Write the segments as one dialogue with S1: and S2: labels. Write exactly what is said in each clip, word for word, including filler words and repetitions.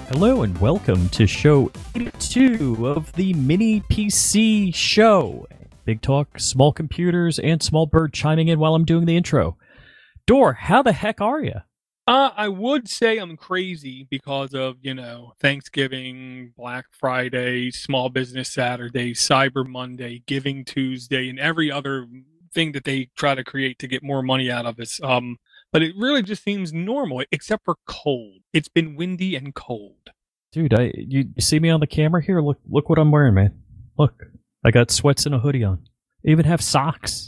S1: Hello and welcome to show eighty-two of the Mini P C Show. Big talk, small computers, and small bird chiming in while I'm doing the intro. Dor, how the heck are you?
S2: Uh, I would say I'm crazy because of, you know, Thanksgiving, Black Friday, Small Business Saturday, Cyber Monday, Giving Tuesday, and every other thing that they try to create to get more money out of us. Um, but it really just seems normal, except for cold. It's been windy and cold.
S1: Dude, I you see me on the camera here? Look, look what I'm wearing, man. Look, I got sweats and a hoodie on. I even have socks.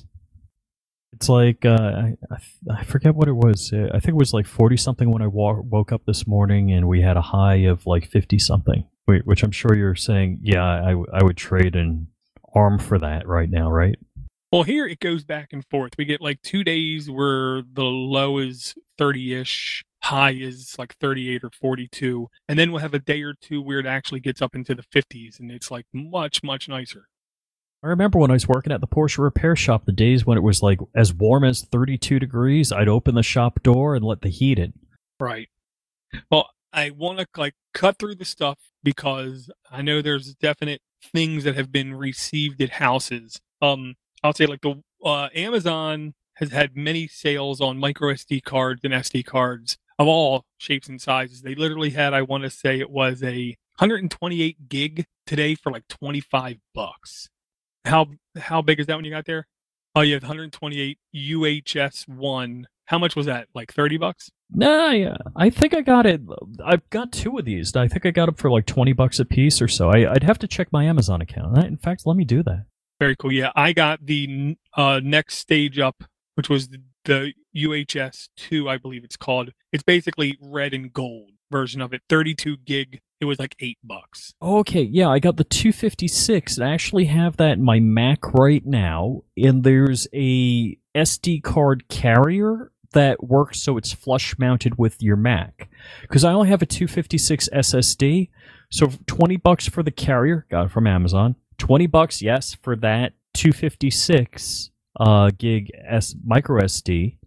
S1: It's like, uh, I, I forget what it was. I think it was like forty-something when I wa- woke up this morning, and we had a high of like fifty-something, which I'm sure you're saying, yeah, I, I would trade an arm for that right now, right?
S2: Well, here it goes back and forth. We get like two days where the low is thirty-ish, high is like thirty-eight or forty-two, and then we'll have a day or two where it actually gets up into the fifties, and it's like much, much nicer.
S1: I remember when I was working at the Porsche repair shop, the days when it was like as warm as thirty-two degrees, I'd open the shop door and let the heat in.
S2: Right. Well, I want to like cut through the stuff because I know there's definite things that have been received at houses. Um, I'll say like the uh, Amazon has had many sales on micro S D cards and S D cards of all shapes and sizes. They literally had, I want to say it was a one hundred twenty-eight gig today for like twenty-five bucks. How how big is that when you got there? Oh, you have one hundred twenty-eight U H S one. How much was that? Like thirty bucks?
S1: Nah, yeah. I think I got it. I've got two of these. I think I got them for like twenty bucks a piece or so. I, I'd have to check my Amazon account. In fact, let me do that.
S2: Very cool. Yeah, I got the uh, next stage up, which was the, the U H S two, I believe it's called. It's basically red and gold version of it. thirty-two gig. It was like eight bucks.
S1: Okay, yeah, I got the two fifty-six. I actually have that in my Mac right now, and there's a S D card carrier that works so it's flush mounted with your Mac. Because I only have a two fifty-six S S D, so twenty bucks for the carrier, got it from Amazon. twenty bucks, yes, for that two fifty-six uh, gig S micro S D,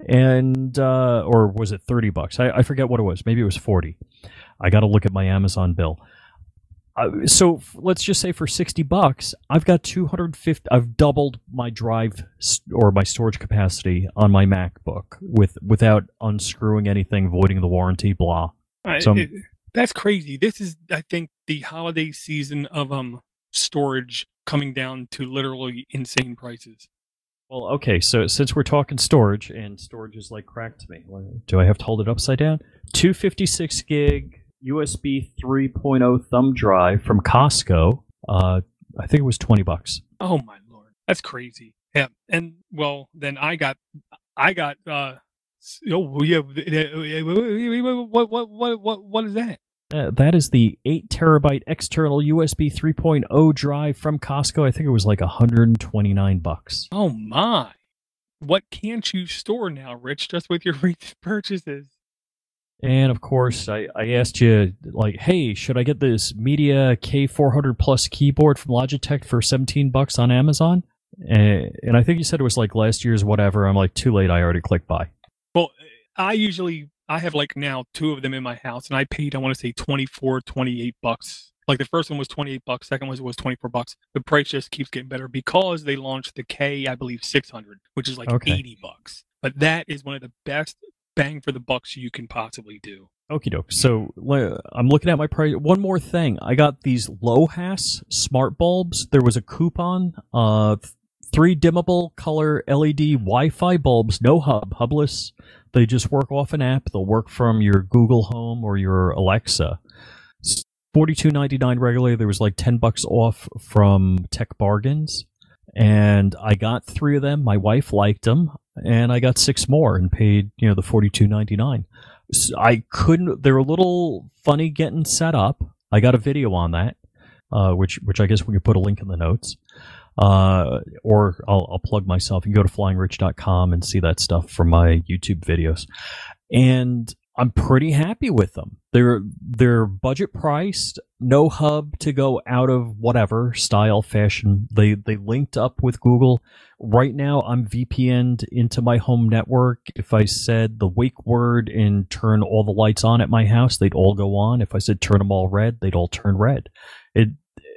S1: and uh, or was it thirty bucks? I, I forget what it was. Maybe it was forty. I got to look at my Amazon bill. Uh, so f- let's just say for sixty bucks, I've got two hundred fifty. I've doubled my drive st- or my storage capacity on my MacBook with without unscrewing anything, voiding the warranty, blah.
S2: Uh,
S1: So
S2: it, that's crazy. This is, I think, the holiday season of um storage coming down to literally insane prices.
S1: Well, okay, so since we're talking storage, and storage is like crack to me, do I have to hold it upside down? two fifty-six gig U S B three point oh thumb drive from Costco. Uh, I think it was twenty bucks.
S2: Oh my lord, that's crazy. Yeah, and well, then I got, I got. uh Oh yeah, what what what what what is that?
S1: Uh, that is the eight terabyte external U S B three point oh drive from Costco. I think it was like one hundred twenty-nine bucks.
S2: Oh my! What can't you store now, Rich? Just with your recent purchases.
S1: And of course, I, I asked you, like, hey, should I get this Media K four hundred Plus keyboard from Logitech for seventeen bucks on Amazon? And, and I think you said it was like last year's whatever. I'm like, too late. I already clicked buy.
S2: Well, I usually, I have like now two of them in my house, and I paid, I want to say twenty-four, twenty-eight bucks. Like the first one was twenty-eight bucks, second one was twenty-four bucks. The price just keeps getting better because they launched the K, I believe, six hundred, which is like
S1: Okay.
S2: eighty bucks. But that is one of the best bang for the bucks you can possibly do.
S1: Okie doke. So le- I'm looking at my price. One more thing. I got these LOHAS smart bulbs. There was a coupon. Uh, th- three dimmable color L E D Wi-Fi bulbs, no hub, hubless. They just work off an app. They'll work from your Google Home or your Alexa. forty-two ninety-nine regularly. There was like ten bucks off from Tech Bargains. And I got three of them. My wife liked them. And I got six more and paid, you know, the forty-two ninety-nine. So I couldn't. They're a little funny getting set up. I got a video on that, uh, which which I guess we could put a link in the notes. Uh, or I'll, I'll plug myself. You can go to flying rich dot com and see that stuff from my YouTube videos. And I'm pretty happy with them. They're they're budget priced, no hub to go out of whatever style fashion. They they linked up with Google. Right now, I'm V P N'd into my home network. If I said the wake word and turn all the lights on at my house, they'd all go on. If I said turn them all red, they'd all turn red. It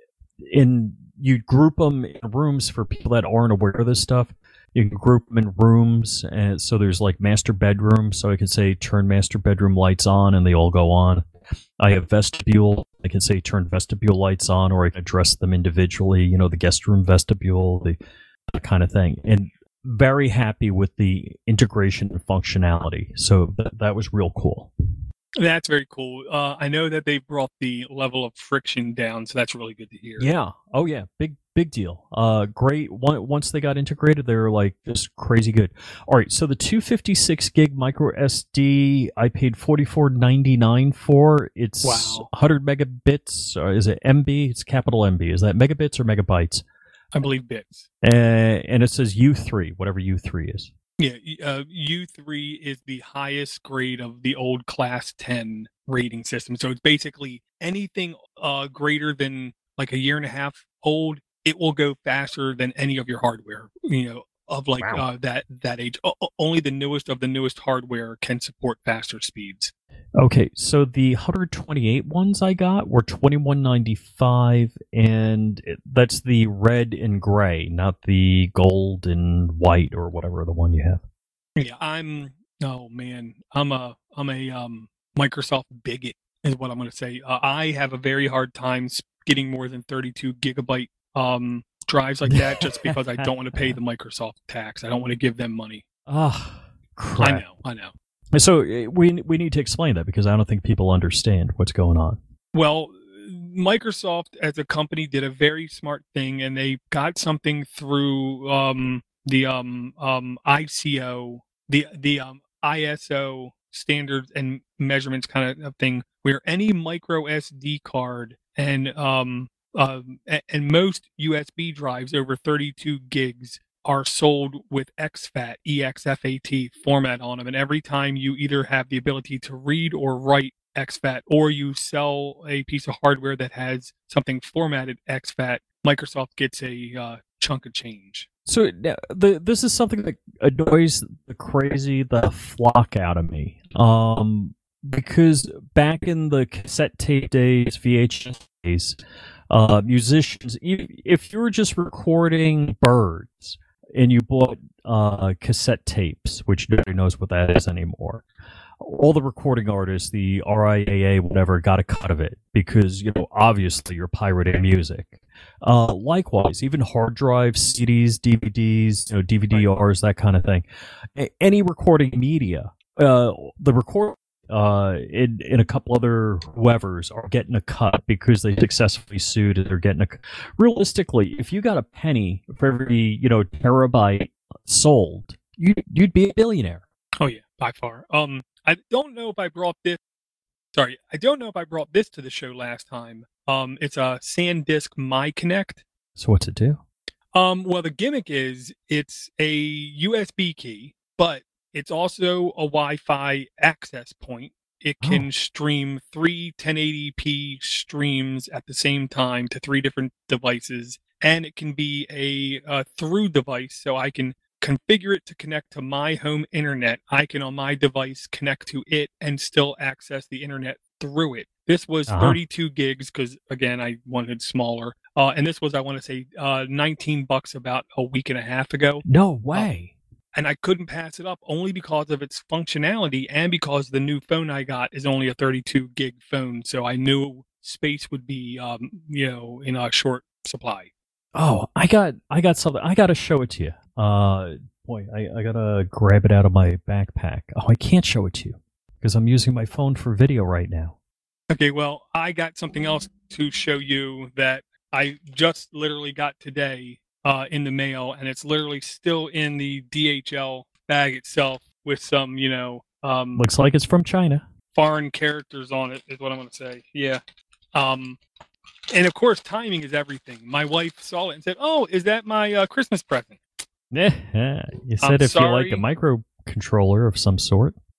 S1: in you group them in rooms for people that aren't aware of this stuff. You can group them in rooms, and so there's like master bedroom. So I can say turn master bedroom lights on, and they all go on. I have vestibule. I can say turn vestibule lights on, or I can address them individually. You know, the guest room vestibule, the that kind of thing. And very happy with the integration and functionality. So th- that was real cool.
S2: That's very cool. Uh, I know that they've brought the level of friction down, so that's really good to hear.
S1: Yeah. Oh, yeah. Big, big deal. Uh, great. One, once they got integrated, they were like just crazy good. All right. So the two fifty-six gig micro S D, I paid forty-four ninety-nine for. It's
S2: wow.
S1: one hundred megabits. Or is it M B? It's capital M B. Is that megabits or megabytes?
S2: I believe bits.
S1: Uh, and it says U three, whatever U three is.
S2: Yeah, uh, U three is the highest grade of the old Class ten rating system. So it's basically anything uh, greater than like a year and a half old, it will go faster than any of your hardware, you know, of like
S1: wow.
S2: uh, that that age. O- only the newest of the newest hardware can support faster speeds.
S1: Okay, so the one hundred twenty-eight ones I got were twenty-one ninety-five, and that's the red and gray, not the gold and white or whatever the one you have.
S2: Yeah, I'm. Oh man, I'm a I'm a um, Microsoft bigot, is what I'm going to say. Uh, I have a very hard time getting more than thirty-two gigabyte um, drives like that, just because I don't want to pay the Microsoft tax. I don't want to give them money.
S1: Oh, crap.
S2: I know, I know.
S1: So we we need to explain that because I don't think people understand what's going on.
S2: Well, Microsoft as a company did a very smart thing, and they got something through um, the um, um, I C O, the the um, I S O standards and measurements kind of thing, where any micro S D card and um, uh, and most U S B drives over thirty-two gigs are sold with X FAT, E X F A T format on them. And every time you either have the ability to read or write X FAT, or you sell a piece of hardware that has something formatted X FAT, Microsoft gets a uh, chunk of change.
S1: So the, this is something that annoys the crazy, the flock out of me. Um, because back in the cassette tape days, V H S days, uh, musicians, if you were just recording birds, and you bought uh, cassette tapes, which nobody knows what that is anymore, all the recording artists, the R I A A, whatever, got a cut of it because, you know, obviously you're pirating music. Uh, likewise, even hard drives, C Ds, D V Ds, you know, D V D Rs, that kind of thing. A- any recording media, uh, the record uh, in, in a couple other whoever's are getting a cut because they successfully sued and they're getting a realistically, if you got a penny for every, you know, terabyte sold, you, you'd be a billionaire.
S2: Oh yeah, by far. Um, I don't know if I brought this, sorry, I don't know if I brought this to the show last time. Um, it's a SanDisk MyConnect.
S1: So what's it do?
S2: Um, well, the gimmick is it's a U S B key, but it's also a Wi-Fi access point. It can oh. stream three ten eighty p streams at the same time to three different devices, and it can be a, a through device, so I can configure it to connect to my home internet. I can, on my device, connect to it and still access the internet through it. This was uh-huh. thirty-two gigs because, again, I wanted smaller. Uh, and this was, I want to say, uh, nineteen bucks about a week and a half ago.
S1: No way.
S2: Uh, and I couldn't pass it up only because of its functionality and because the new phone I got is only a thirty-two gig phone. So I knew space would be, um, you know, in a short supply.
S1: Oh, I got, I got something. I got to show it to you. Uh, boy, I, I got to grab it out of my backpack. Oh, I can't show it to you because I'm using my phone for video right now.
S2: Okay, well, I got something else to show you that I just literally got today uh, in the mail, and it's literally still in the D H L bag itself with some, you know... Um,
S1: Looks like it's from China.
S2: Foreign characters on it is what I'm going to say. Yeah. Um, and, of course, timing is everything. My wife saw it and said, oh, is that my uh, Christmas present?
S1: Yeah, you said
S2: I'm
S1: if
S2: sorry.
S1: you like a microcontroller of some sort.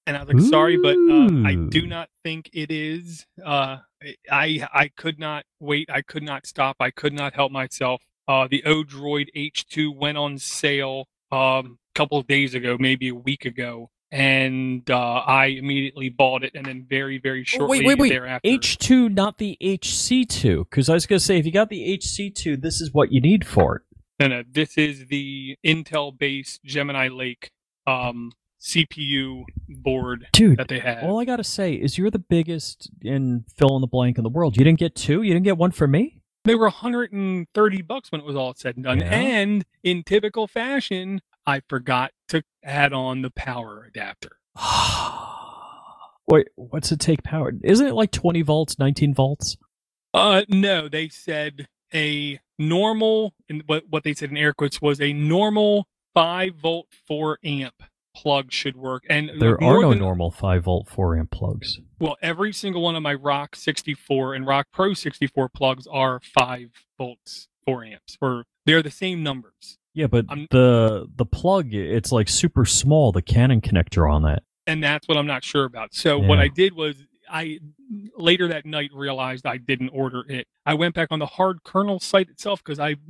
S2: And I was like, sorry, but uh, I do
S1: Ooh.
S2: not think it is. Uh, I I could not wait. I could not stop. I could not help myself. Uh, the Odroid H two went on sale um, a couple of days ago, maybe a week ago, and uh, I immediately bought it. And then very, very
S1: Oh,
S2: shortly
S1: wait, wait, wait.
S2: thereafter,
S1: H two, not the H C two. Because I was going to say, if you got the H C two, this is what you need for it.
S2: no, no, this is the Intel-based Gemini Lake um, C P U board
S1: Dude,
S2: that they have.
S1: all I got to say is you're the biggest in fill in the blank in the world. You didn't get two? You didn't get one for me?
S2: They were one hundred thirty bucks when it was all said and done.
S1: Yeah.
S2: And in typical fashion, I forgot to add on the power adapter.
S1: Wait, what's it take power? Isn't it like twenty volts, nineteen volts?
S2: Uh, no, they said a normal, and what what they said in air quotes was a normal five volt four amp plug should work. And
S1: There
S2: more
S1: are no
S2: than,
S1: normal five volt four amp plugs.
S2: Well, every single one of my Rock sixty-four and Rock Pro sixty-four plugs are five volts four amps. Or they're the same numbers.
S1: Yeah, but
S2: I'm-
S1: the the plug, it's like super small, the Canon connector on that.
S2: And that's what I'm not sure about. So what
S1: Yeah.
S2: I did was I later that night realized I didn't order it. I went back on the Hard Kernel site itself because I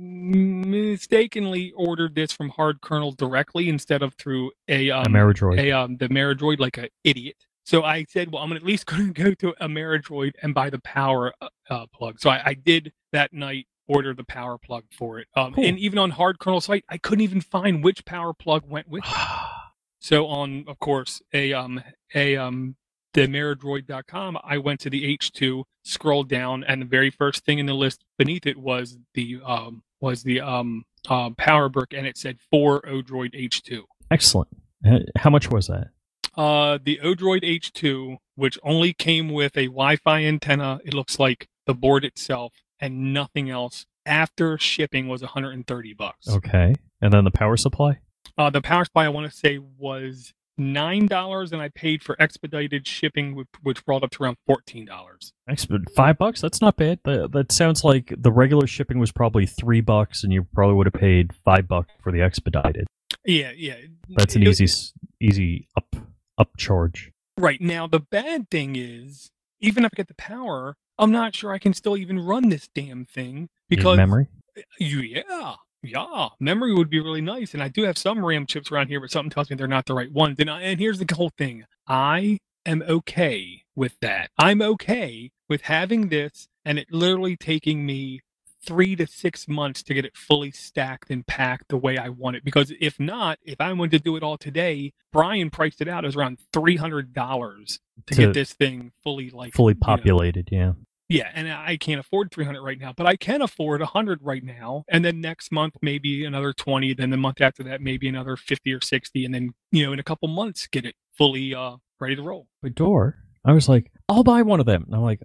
S2: mistakenly ordered this from Hard Kernel directly instead of through a um,
S1: Ameridroid.
S2: a um, the Ameridroid like an idiot. So I said, well, I'm at least going to go to Ameridroid and buy the power uh, uh, plug. So I, I did that night order the power plug for it. Um,
S1: Cool.
S2: And even on Hard Kernel site, I couldn't even find which power plug went with it. So on, of course, a um a um the Ameridroid dot com, I went to the H two, scrolled down, and the very first thing in the list beneath it was the um was the um uh, power brick, and it said for Odroid H two.
S1: Excellent. Uh, How much was that?
S2: Uh, the Odroid H two, which only came with a Wi-Fi antenna, it looks like the board itself, and nothing else. After shipping was one hundred thirty bucks.
S1: Okay. And then the power supply?
S2: Uh, the power supply I want to say was nine dollars, and I paid for expedited shipping, which, which brought up to around fourteen dollars.
S1: Expert five bucks? That's not bad. That, that sounds like the regular shipping was probably three bucks, and you probably would have paid five bucks for the expedited.
S2: Yeah, yeah.
S1: That's an
S2: It-
S1: easy, s- easy up, up charge.
S2: Right now, the bad thing is, even if I get the power, I'm not sure I can still even run this damn thing
S1: Need
S2: because
S1: memory.
S2: You, yeah, yeah. Memory would be really nice, and I do have some RAM chips around here, but something tells me they're not the right ones. And, I, and here's the whole thing: I am okay with that. I'm okay with having this, and it literally taking me three to six months to get it fully stacked and packed the way I want it. Because if not, if I wanted to do it all today, Brian priced it out as around three hundred dollars to,
S1: To-
S2: get this thing fully like
S1: Fully
S2: you know,
S1: populated, yeah.
S2: yeah, and I can't afford three hundred right now, but I can afford one hundred right now. And then next month, maybe another twenty. Then the month after that, maybe another fifty or sixty. And then, you know, in a couple months, get it fully uh, ready to roll.
S1: But door, I was like, I'll buy one of them. And I'm like,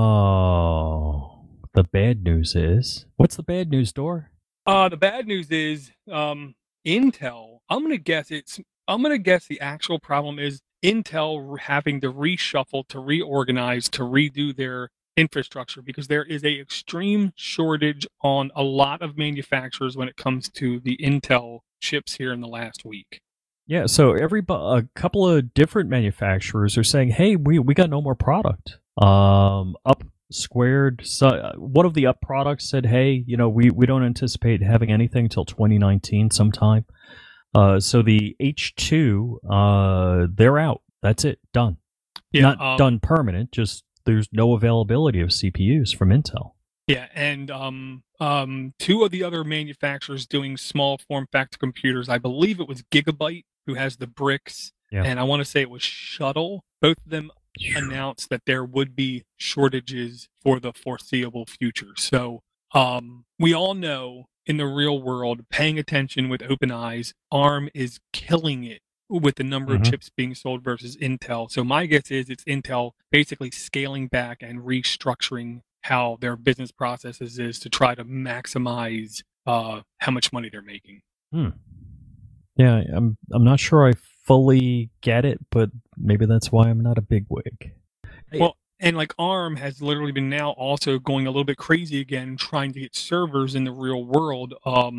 S1: oh. The bad news is, what's the bad news, door?
S2: Uh, the bad news is um, Intel, I'm going to guess it's, I'm going to guess the actual problem is Intel having to reshuffle, to reorganize, to redo their infrastructure because there is a extreme shortage on a lot of manufacturers when it comes to the Intel chips here in the last week.
S1: Yeah, so every bu- a couple of different manufacturers are saying, "Hey, we we got no more product." Um, Up Squared, so, uh, one of the Up products said, "Hey, you know, we, we don't anticipate having anything till twenty nineteen sometime." Uh, so the H two, uh, they're out. That's it, done.
S2: Yeah,
S1: Not
S2: um,
S1: done permanent. Just there's no availability of C P Us from Intel.
S2: Yeah, and um, um, two of the other manufacturers doing small form factor computers, I believe it was Gigabyte who has the bricks,
S1: Yeah.
S2: and I want to say it was Shuttle. Both of them announced that there would be shortages for the foreseeable future. So um, we all know in the real world, paying attention with open eyes, ARM is killing it with the number
S1: Mhm.
S2: of chips being sold versus Intel. So my guess is it's Intel basically scaling back and restructuring how their business processes is to try to maximize uh, how much money they're making.
S1: Hmm. Yeah, I'm I'm not sure I fully get it, but maybe that's why I'm not a bigwig.
S2: Well, and like ARM has literally been now also going a little bit crazy again, trying to get servers in the real world. Um,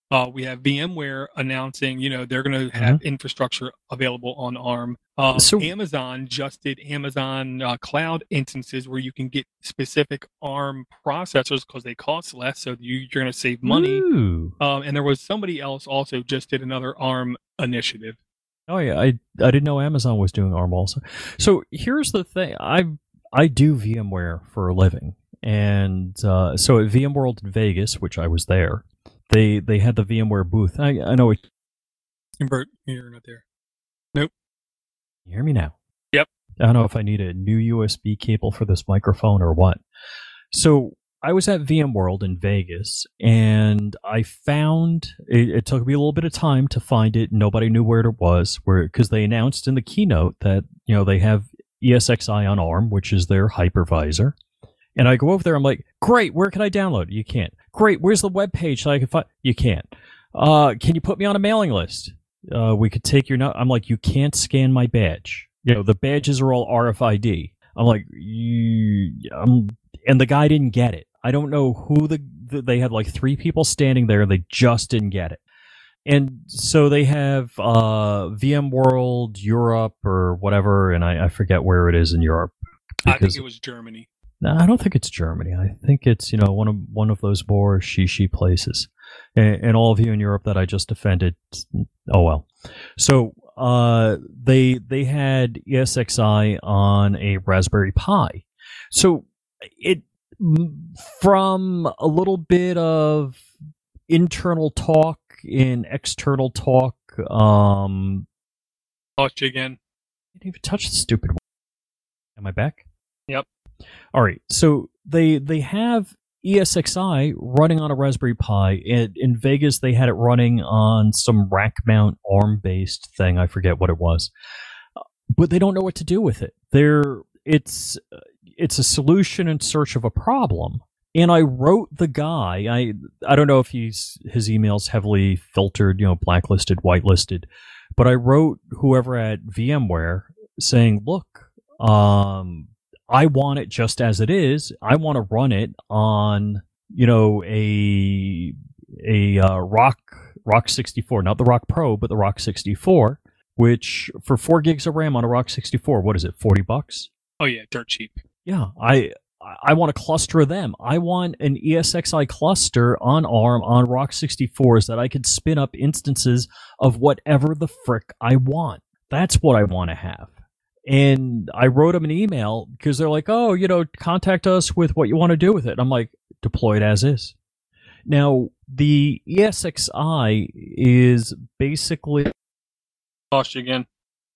S2: Uh, we have VMware announcing, you know, they're going to have
S1: Mm-hmm.
S2: infrastructure available on ARM. Um,
S1: So-
S2: Amazon just did Amazon uh, cloud instances where you can get specific ARM processors because they cost less, so you, you're going to save money.
S1: Ooh.
S2: Um, and there was somebody else also just did another ARM initiative.
S1: Oh yeah, I I didn't know Amazon was doing ARM also. So here's the thing: I I do VMware for a living, and uh, so at VMworld in Vegas, which I was there, they they had the VMware booth. I I know it.
S2: Invert, you're not there.
S1: Can you hear me now?
S2: Yep.
S1: I don't know if I need a new U S B cable for this microphone or what. So I was at VMworld in Vegas, and I found it, it took me a little bit of time to find it. Nobody knew where it was, where because they announced in the keynote that you know they have E S X i on ARM, which is their hypervisor. And I go over there, I'm like, great, where can I download it? You can't. Great, where's the web page so I can find? You can't. Uh, can you put me on a mailing list? Uh, we could take your note. I'm like, you can't scan my badge. You know, the badges are all R F I D. I'm like, you, I'm, and the guy didn't get it. I don't know who the, the they had like three people standing there. They just didn't get it. And so they have uh, VMworld Europe or whatever, and I, I forget where it is in Europe.
S2: I think it was Germany.
S1: No, I don't think it's Germany. I think it's you know one of one of those more shishi places. And, and all of you in Europe that I just offended, oh well. So uh, they they had E S X i on a Raspberry Pi. So it from a little bit of internal talk in external talk. Um,
S2: Lost you again.
S1: I didn't even touch the stupid one. Am I back?
S2: Yep.
S1: All right. So they they have E S X i running on a Raspberry Pi. In, in Vegas, they had it running on some rack mount ARM based thing. I forget what it was, but they don't know what to do with it. They're it's it's a solution in search of a problem. And I wrote the guy. I I don't know if he's his email's heavily filtered, you know, blacklisted, whitelisted, but I wrote whoever at VMware saying, look, um, I want it just as it is. I want to run it on, you know, a a uh, Rock Rock sixty-four, not the Rock Pro, but the Rock sixty-four, which for four gigs of RAM on a Rock sixty-four, what is it, forty bucks?
S2: Oh yeah, dirt cheap.
S1: Yeah, I I want a cluster of them. I want an E S X i cluster on ARM on Rock sixty-fours that I could spin up instances of whatever the frick I want. That's what I want to have. And I wrote them an email because they're like, oh, you know, contact us with what you want to do with it. And I'm like, deploy it as is. Now, the E S X i is basically...
S2: Lost you again.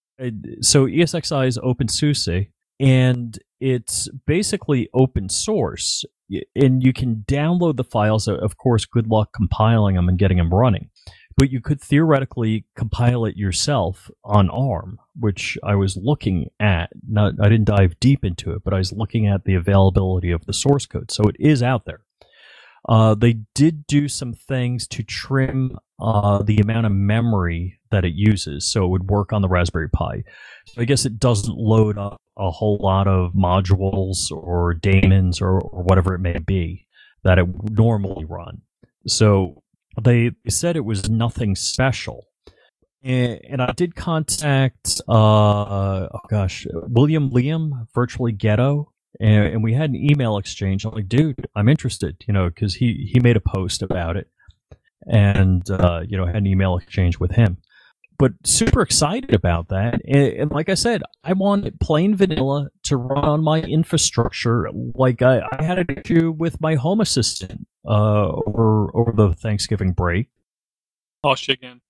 S1: So E S X i is OpenSUSE, and it's basically open source. And you can download the files. Of course, good luck compiling them and getting them running. But you could theoretically compile it yourself on ARM, which I was looking at. Not, I didn't dive deep into it, but I was looking at the availability of the source code. So it is out there. Uh, they did do some things to trim uh, the amount of memory that it uses, so it would work on the Raspberry Pi. So I guess it doesn't load up a whole lot of modules or daemons or, or whatever it may be that it would normally run. So they said it was nothing special. And, and I did contact, uh, oh gosh, William Liam, Virtually Ghetto, and, and we had an email exchange. I'm like, dude, I'm interested, you know, because he, he made a post about it and, uh, you know, had an email exchange with him. But super excited about that. And, and like I said, I want plain vanilla to run on my infrastructure like I, I had an issue with my Home Assistant uh, over over the Thanksgiving break.
S2: Lost you again.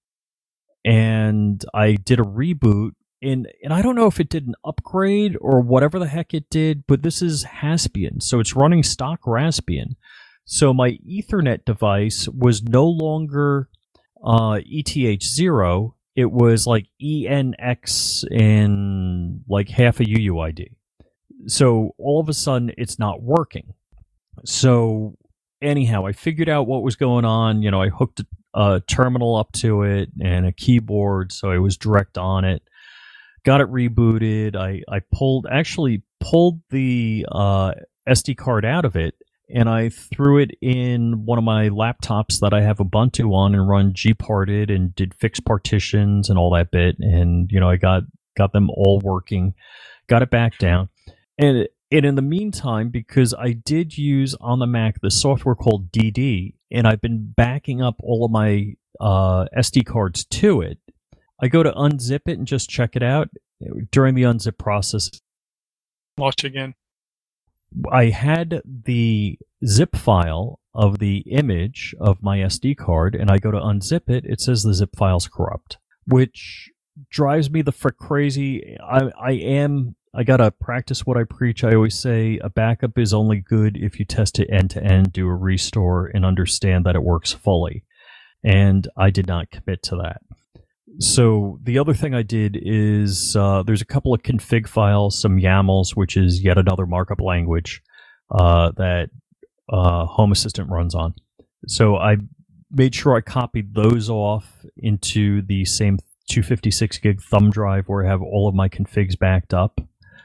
S1: And I did a reboot, and, and I don't know if it did an upgrade or whatever the heck it did, but this is Raspbian, so it's running stock Raspbian. So my Ethernet device was no longer uh, E T H zero. It was like E N X and like half a U U I D. So all of a sudden, it's not working. So anyhow, I figured out what was going on. You know, I hooked a terminal up to it and a keyboard, so I was direct on it. Got it rebooted. I, I pulled, actually pulled the uh, S D card out of it and I threw it in one of my laptops that I have Ubuntu on and run gparted and did fixed partitions and all that bit. And, you know, I got, got them all working, got it back down. And, and in the meantime, because I did use on the Mac the software called D D, and I've been backing up all of my uh, S D cards to it, I go to unzip it and just check it out. During the unzip process,
S2: watch again.
S1: I had the zip file of the image of my S D card, and I go to unzip it. It says the zip file's corrupt, which drives me the frick crazy. I, I am, I gotta practice what I preach. I always say a backup is only good if you test it end to end, do a restore, and understand that it works fully. And I did not commit to that. So the other thing I did is uh, there's a couple of config files, some YAMLs, which is yet another markup language uh, that uh, Home Assistant runs on. So I made sure I copied those off into the same two fifty-six gig thumb drive where I have all of my configs backed up.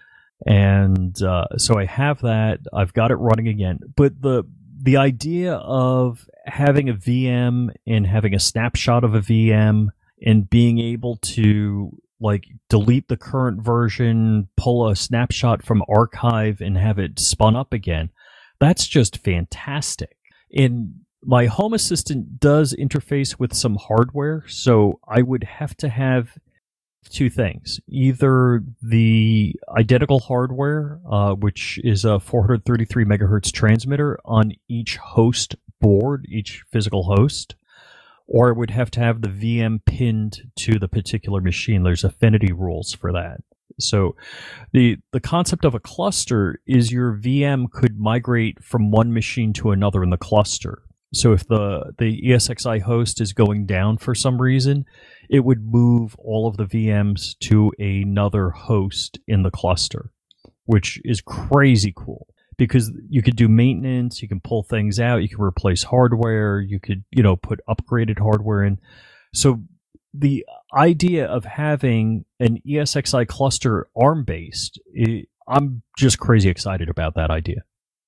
S1: And uh, so I have that. I've got it running again. But the the idea of having a V M and having a snapshot of a V M and being able to like delete the current version, pull a snapshot from archive and have it spun up again, that's just fantastic. And my Home Assistant does interface with some hardware, so I would have to have two things. Either the identical hardware, uh, which is a four hundred thirty-three megahertz transmitter on each host board, each physical host, or it would have to have the V M pinned to the particular machine. There's affinity rules for that. So the the concept of a cluster is your V M could migrate from one machine to another in the cluster. So if the, the E S X i host is going down for some reason, it would move all of the V Ms to another host in the cluster, which is crazy cool. Because you could do maintenance, you can pull things out, you can replace hardware, you could, you know, put upgraded hardware in. So the idea of having an E S X i cluster ARM-based, I'm just crazy excited about that idea.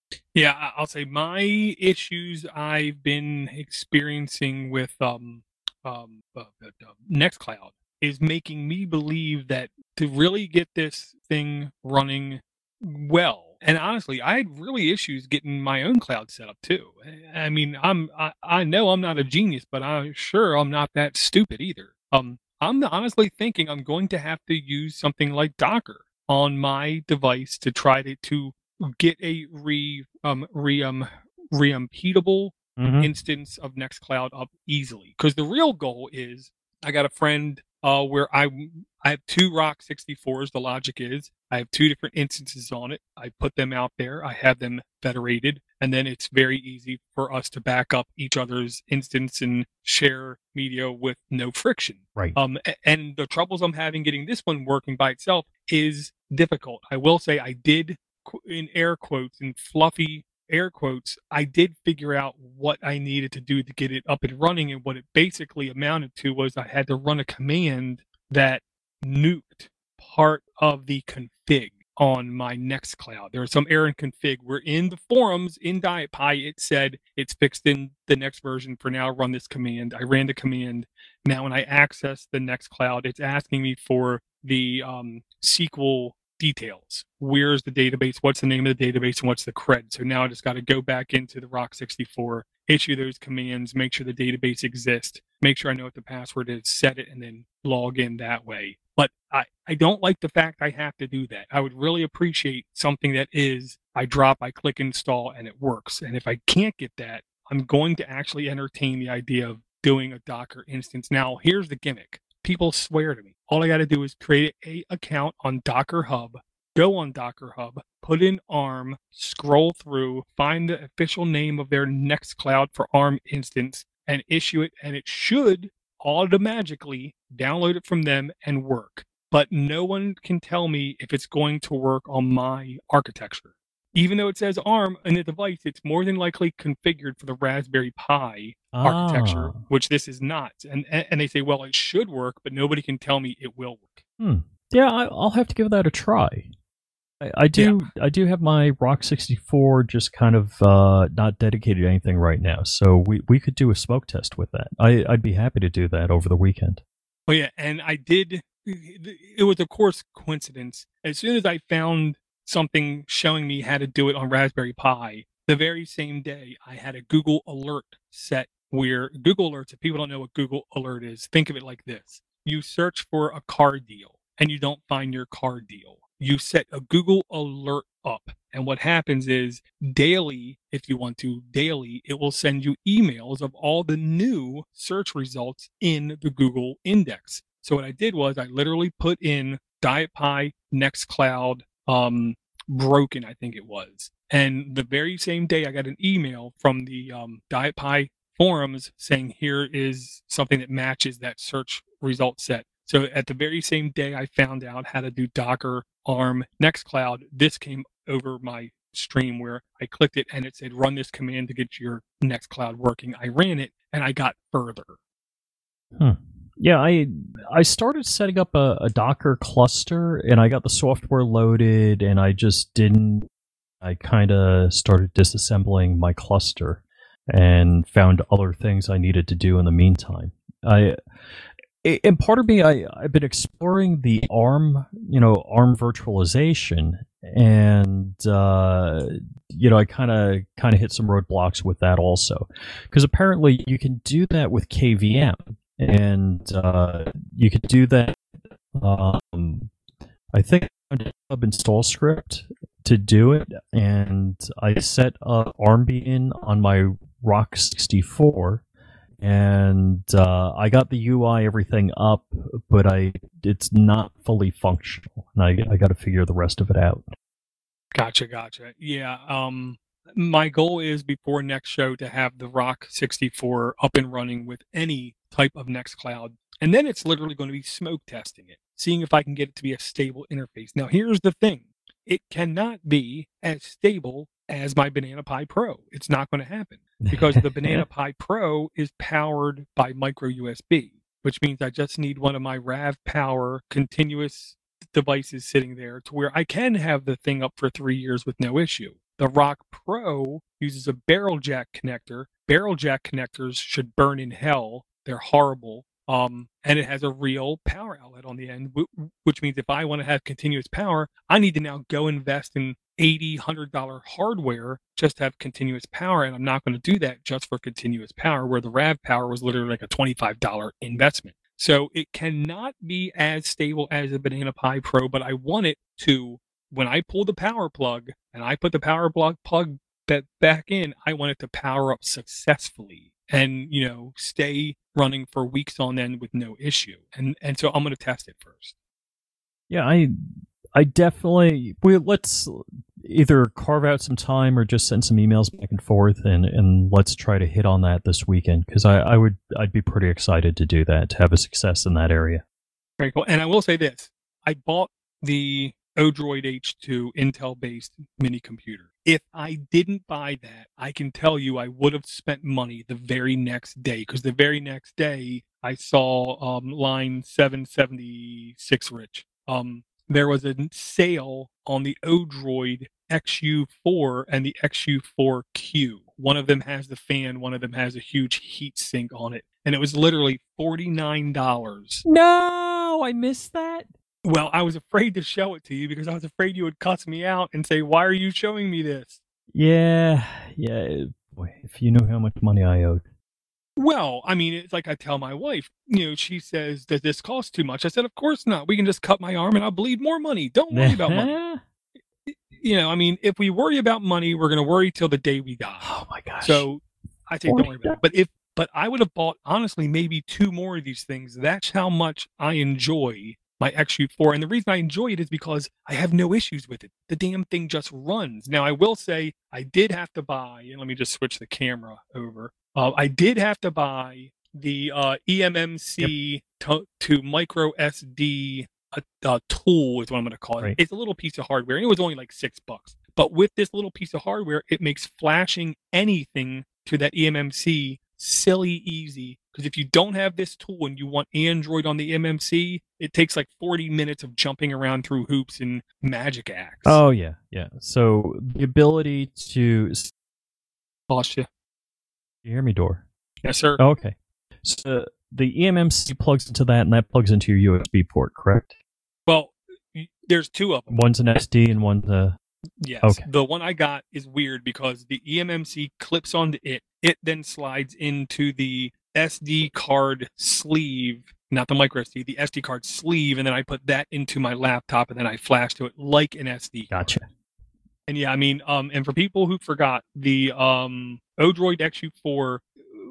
S2: Yeah, I'll say my issues I've been experiencing with um, um, uh, uh, Nextcloud is making me believe that to really get this thing running well, and honestly, I had really issues getting my own cloud set up too. I mean, I'm I, I know I'm not a genius, but I'm sure I'm not that stupid either. Um, I'm honestly thinking I'm going to have to use something like Docker on my device to try to to get a re um re um repeatable mm-hmm. instance of Nextcloud up easily. Because the real goal is, I got a friend uh where I I have two Rock sixty-fours. The logic is I have two different instances on it. I put them out there. I have them federated, and then it's very easy for us to back up each other's instance and share media with no friction.
S1: Right.
S2: Um, and the troubles I'm having getting this one working by itself is difficult. I will say I did, in air quotes, in fluffy air quotes, I did figure out what I needed to do to get it up and running, and what it basically amounted to was I had to run a command that nuked part of the config on my Nextcloud. There was some error in config. We're in the forums in DietPi. It said it's fixed in the next version. For now, run this command. I ran the command. Now, when I access the Nextcloud, it's asking me for the um, S Q L details. Where's the database? What's the name of the database? And what's the cred? So now I just got to go back into the Rock sixty-four, issue those commands, make sure the database exists, make sure I know what the password is, set it, and then log in that way. But I, I don't like the fact I have to do that. I would really appreciate something that is, I drop, I click install, and it works. And if I can't get that, I'm going to actually entertain the idea of doing a Docker instance. Now, here's the gimmick. People swear to me. All I got to do is create a account on Docker Hub, go on Docker Hub, put in ARM, scroll through, find the official name of their Nextcloud for ARM instance, and issue it, and it should automatically download it from them and work. But no one can tell me if it's going to work on my architecture. Even though it says ARM in the device, it's more than likely configured for the Raspberry Pi ah. architecture, which this is not. And and they say, well, it should work, but nobody can tell me it will work.
S1: Hmm. Yeah, I, I'll have to give that a try. I, I do I do have my Rock sixty-four just kind of uh, not dedicated to anything right now, so we, we could do a smoke test with that. I, I'd be happy to do that over the weekend.
S2: Oh yeah, and I did. It was of course coincidence. As soon as I found something showing me how to do it on Raspberry Pi, the very same day I had a Google Alert set where Google Alerts, if people don't know what Google Alert is, think of it like this. You search for a car deal and you don't find your car deal. You set a Google Alert up. And what happens is daily, if you want to, daily, it will send you emails of all the new search results in the Google index. So what I did was I literally put in Diet Pie, Nextcloud, um, broken, I think it was. And the very same day I got an email from the um, Diet Pie forums saying here is something that matches that search result set. So at the very same day I found out how to do Docker, ARM, Nextcloud, this came over my stream where I clicked it and it said run this command to get your Nextcloud working. I ran it and I got further.
S1: Hmm. Yeah, I I started setting up a, a Docker cluster and I got the software loaded and I just didn't. I kind of started disassembling my cluster and found other things I needed to do in the meantime. I and part of me, I I've been exploring the ARM, you know, ARM virtualization, and uh, you know, I kind of kind of hit some roadblocks with that also, because apparently you can do that with K V M, and uh, you could do that. Um, I think I did a install script to do it, and I set up ARMBean on my Rock sixty-four. And uh, I got the U I, everything up, but I it's not fully functional, and I I got to figure the rest of it out.
S2: Gotcha, gotcha. Yeah. Um, my goal is before next show to have the Rock sixty-four up and running with any type of Nextcloud, and then it's literally going to be smoke testing it, seeing if I can get it to be a stable interface. Now, here's the thing: it cannot be as stable as my Banana Pi Pro. It's not going to happen because the Banana Pi Pro is powered by micro U S B, which means I just need one of my Rav Power continuous devices sitting there to where I can have the thing up for three years with no issue. The Rock Pro uses a barrel jack connector. Barrel jack connectors should burn in hell. They're horrible. Um, and it has a real power outlet on the end, which means if I want to have continuous power, I need to now go invest in eighty dollars, one hundred dollars hardware just to have continuous power. And I'm not going to do that just for continuous power, where the Rav Power was literally like a twenty-five dollars investment. So it cannot be as stable as a Banana Pi Pro, but I want it to, when I pull the power plug and I put the power plug plug back in, I want it to power up successfully and, you know, stay running for weeks on end with no issue. And and so I'm going to test it first.
S1: Yeah, I I definitely we let's either carve out some time or just send some emails back and forth, and, and let's try to hit on that this weekend, because I, I would I'd be pretty excited to do that, to have a success in that area.
S2: Very cool. And I will say this: I bought the Odroid H two Intel-based mini computer. If I didn't buy that, I can tell you I would have spent money the very next day, because the very next day I saw um, line seven seventy-six, Rich. Um, there was a sale on the Odroid X U four and the X U four Q. One of them has the fan, one of them has a huge heat sink on it. And it was literally forty-nine dollars.
S1: No, I missed that.
S2: Well, I was afraid to show it to you because I was afraid you would cuss me out and say, why are you showing me this?
S1: Yeah, yeah. Boy, if you knew how much money I owed.
S2: Well, I mean, it's like I tell my wife, you know, she says, does this cost too much? I said, of course not. We can just cut my arm and I'll bleed more money. Don't worry about money. You know, I mean, if we worry about money, we're going to worry till the day we die.
S1: Oh, my gosh.
S2: So I say, don't worry about it. But if, but I would have bought, honestly, maybe two more of these things. That's how much I enjoy my X U four. And the reason I enjoy it is because I have no issues with it. The damn thing just runs. Now, I will say I did have to buy, and let me just switch the camera over. Uh, I did have to buy the uh, E M M C yep. to, to micro S D uh, uh, tool is what I'm going to call it. Right. It's a little piece of hardware, and it was only like six bucks. But with this little piece of hardware, it makes flashing anything to that E M M C silly easy, because Because if you don't have this tool and you want Android on the M M C, it takes like forty minutes of jumping around through hoops and magic acts.
S1: Oh, yeah, yeah. So the ability to...
S2: Lost you.
S1: You hear me, Door?
S2: Yes, sir.
S1: Oh, okay. So the E M M C plugs into that, and that plugs into your U S B port, correct?
S2: Well, there's two of them.
S1: One's an S D and one's a...
S2: Yes.
S1: Okay.
S2: The one I got is weird because the E M M C clips onto it. It then slides into the S D card sleeve, not the micro S D, the S D card sleeve, and then I put that into my laptop, and then I flash to it like an S D card.
S1: Gotcha.
S2: And yeah, I mean, um, and for people who forgot, the um, Odroid X U four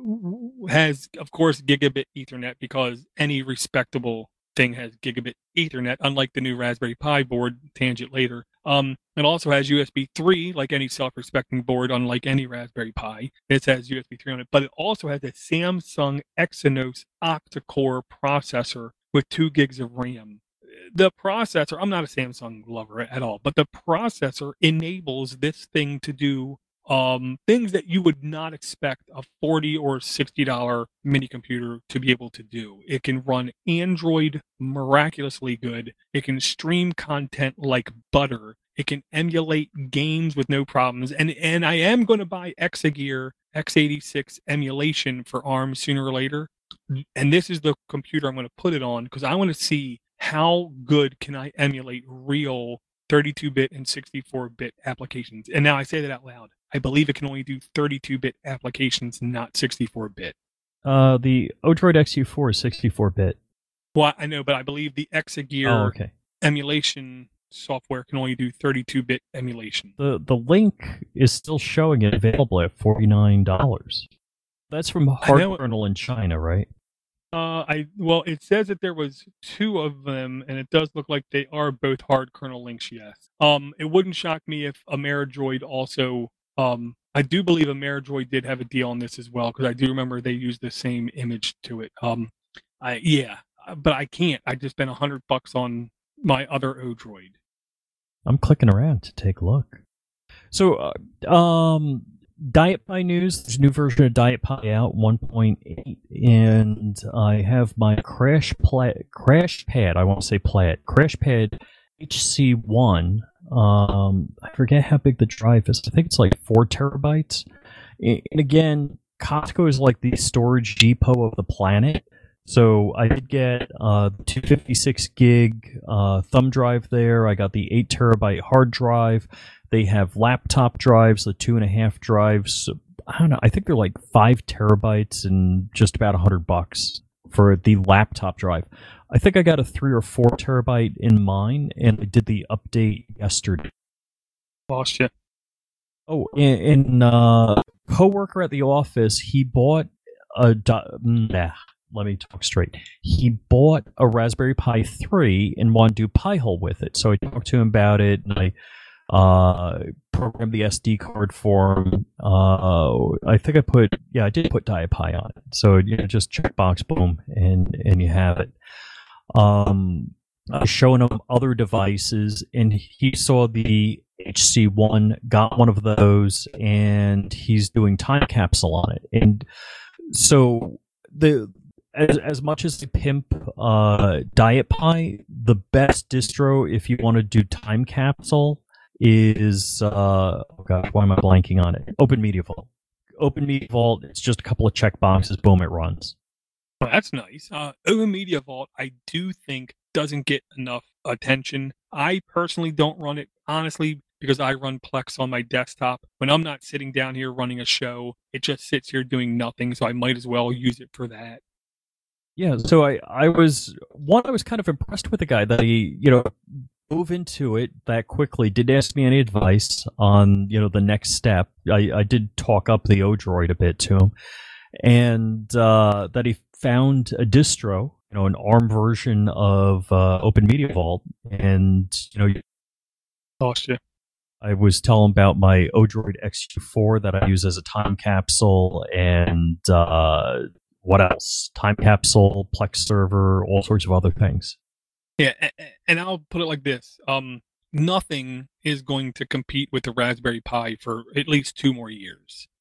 S2: has, of course, gigabit Ethernet because any respectable thing has gigabit Ethernet, unlike the new Raspberry Pi board, tangent later. Um, it also has U S B three, like any self-respecting board, unlike any Raspberry Pi. It has U S B three on it, but it also has a Samsung Exynos octa-core processor with two gigs of RAM. The processor, I'm not a Samsung lover at all, but the processor enables this thing to do um, things that you would not expect a forty or sixty dollar mini computer to be able to do. It can run Android miraculously good. It can stream content like butter. It can emulate games with no problems. And and I am going to buy Exagear x eighty-six emulation for ARM sooner or later. And this is the computer I'm going to put it on because I want to see how good can I emulate real thirty-two bit and sixty-four bit applications. And now I say that out loud. I believe it can only do thirty-two bit applications, not sixty-four bit.
S1: Uh, the Odroid X U four is sixty-four bit.
S2: Well, I know, but I believe the Exagear
S1: oh, okay.
S2: emulation software can only do thirty-two bit emulation.
S1: The the link is still showing it available at forty-nine dollars. That's from Hard Kernel in China, right?
S2: Uh, I well, it says that there was two of them, and it does look like they are both hard kernel links. Yes. Um, it wouldn't shock me if Ameridroid also. Um, I do believe Ameridroid did have a deal on this as well because I do remember they used the same image to it. Um, I yeah, but I can't. I just spent a hundred bucks on my other Odroid.
S1: I'm clicking around to take a look. So, uh, um. Diet Pi news, there's a new version of Diet Pi out, one point eight, and I have my Crash Pla- Crash Pad, I won't say Plaid, Crash Pad H C one, um, I forget how big the drive is, I think it's like four terabytes, and again, Costco is like the storage depot of the planet, so I did get uh, the two fifty-six gig uh, thumb drive there, I got the eight terabyte hard drive. They have laptop drives, the two and a half drives. I don't know. I think they're like five terabytes and just about a hundred bucks for the laptop drive. I think I got a three or four terabyte in mine, and I did the update yesterday.
S2: Lost you.
S1: Oh, and, and uh, coworker at the office, he bought a. Nah, let me talk straight. He bought a Raspberry Pi three and wanted to do Pi-hole with it. So I talked to him about it, and I. Uh, programmed the S D card for him. Uh, I think I put, yeah, I did put Diet Pi on it. So, you know, just checkbox, boom, and, and you have it. Um, I was showing him other devices, and he saw the H C one, got one of those, and he's doing time capsule on it. And so, the as as much as the pimp uh, Diet Pi, the best distro if you want to do time capsule is, uh, oh gosh, why am I blanking on it? Open Media Vault. Open Media Vault, it's just a couple of check boxes, boom, it runs.
S2: Well, that's nice. Uh, Open Media Vault, I do think, doesn't get enough attention. I personally don't run it, honestly, because I run Plex on my desktop. When I'm not sitting down here running a show, it just sits here doing nothing, so I might as well use it for that.
S1: Yeah, so I, I was, one, I was kind of impressed with the guy that he, you know, move into it that quickly, didn't ask me any advice on, you know, the next step. I, I did talk up the Odroid a bit to him, and uh, that he found a distro, you know, an ARM version of uh, Open Media Vault, and, you know,
S2: lost you.
S1: I was telling about my Odroid X U four that I use as a time capsule, and uh, what else? Time capsule, Plex server, all sorts of other things.
S2: Yeah, and I'll put it like this. Um, nothing is going to compete with the Raspberry Pi for at least two more years.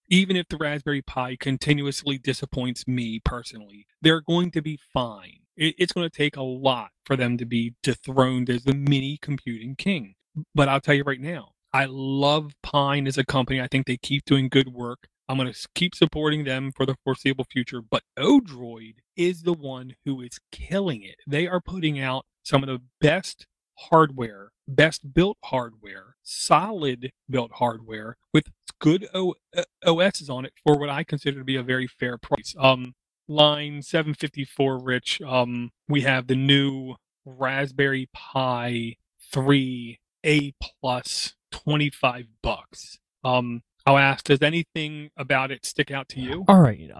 S2: even if the Raspberry Pi continuously disappoints me personally, they're going to be fine. It, it's going to take a lot for them to be dethroned as the mini computing king. But I'll tell you right now, I love Pine as a company. I think they keep doing good work. I'm going to keep supporting them for the foreseeable future. But Odroid is the one who is killing it. They are putting out some of the best hardware, best built hardware, solid built hardware with good o- O Ss on it for what I consider to be a very fair price. Um, line seven fifty-four, Rich. Um, we have the new Raspberry Pi three A plus, twenty-five bucks. Um, I'll ask, does anything about it stick out to you?
S1: All right.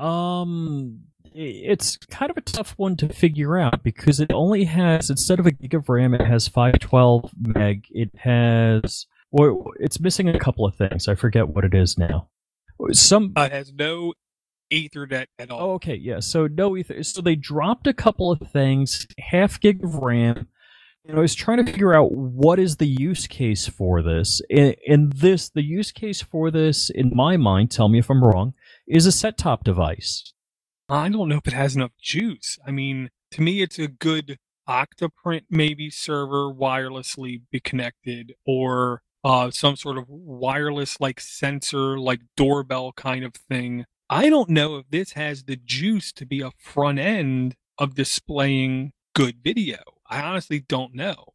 S1: Um, it's kind of a tough one to figure out because it only has, instead of a gig of RAM, it has five twelve meg. It has, well, it's missing a couple of things. I forget what it is now. Some
S2: uh, it has no Ethernet at all.
S1: Oh, okay, yeah. So no Ether. So they dropped a couple of things, half gig of RAM. And I was trying to figure out what is the use case for this. In, in this, the use case for this, in my mind, tell me if I'm wrong, is a set-top device.
S2: I don't know if it has enough juice. I mean, to me, it's a good Octoprint maybe server wirelessly be connected, or uh, some sort of wireless like sensor, like doorbell kind of thing. I don't know if this has the juice to be a front end of displaying good video. I honestly don't know.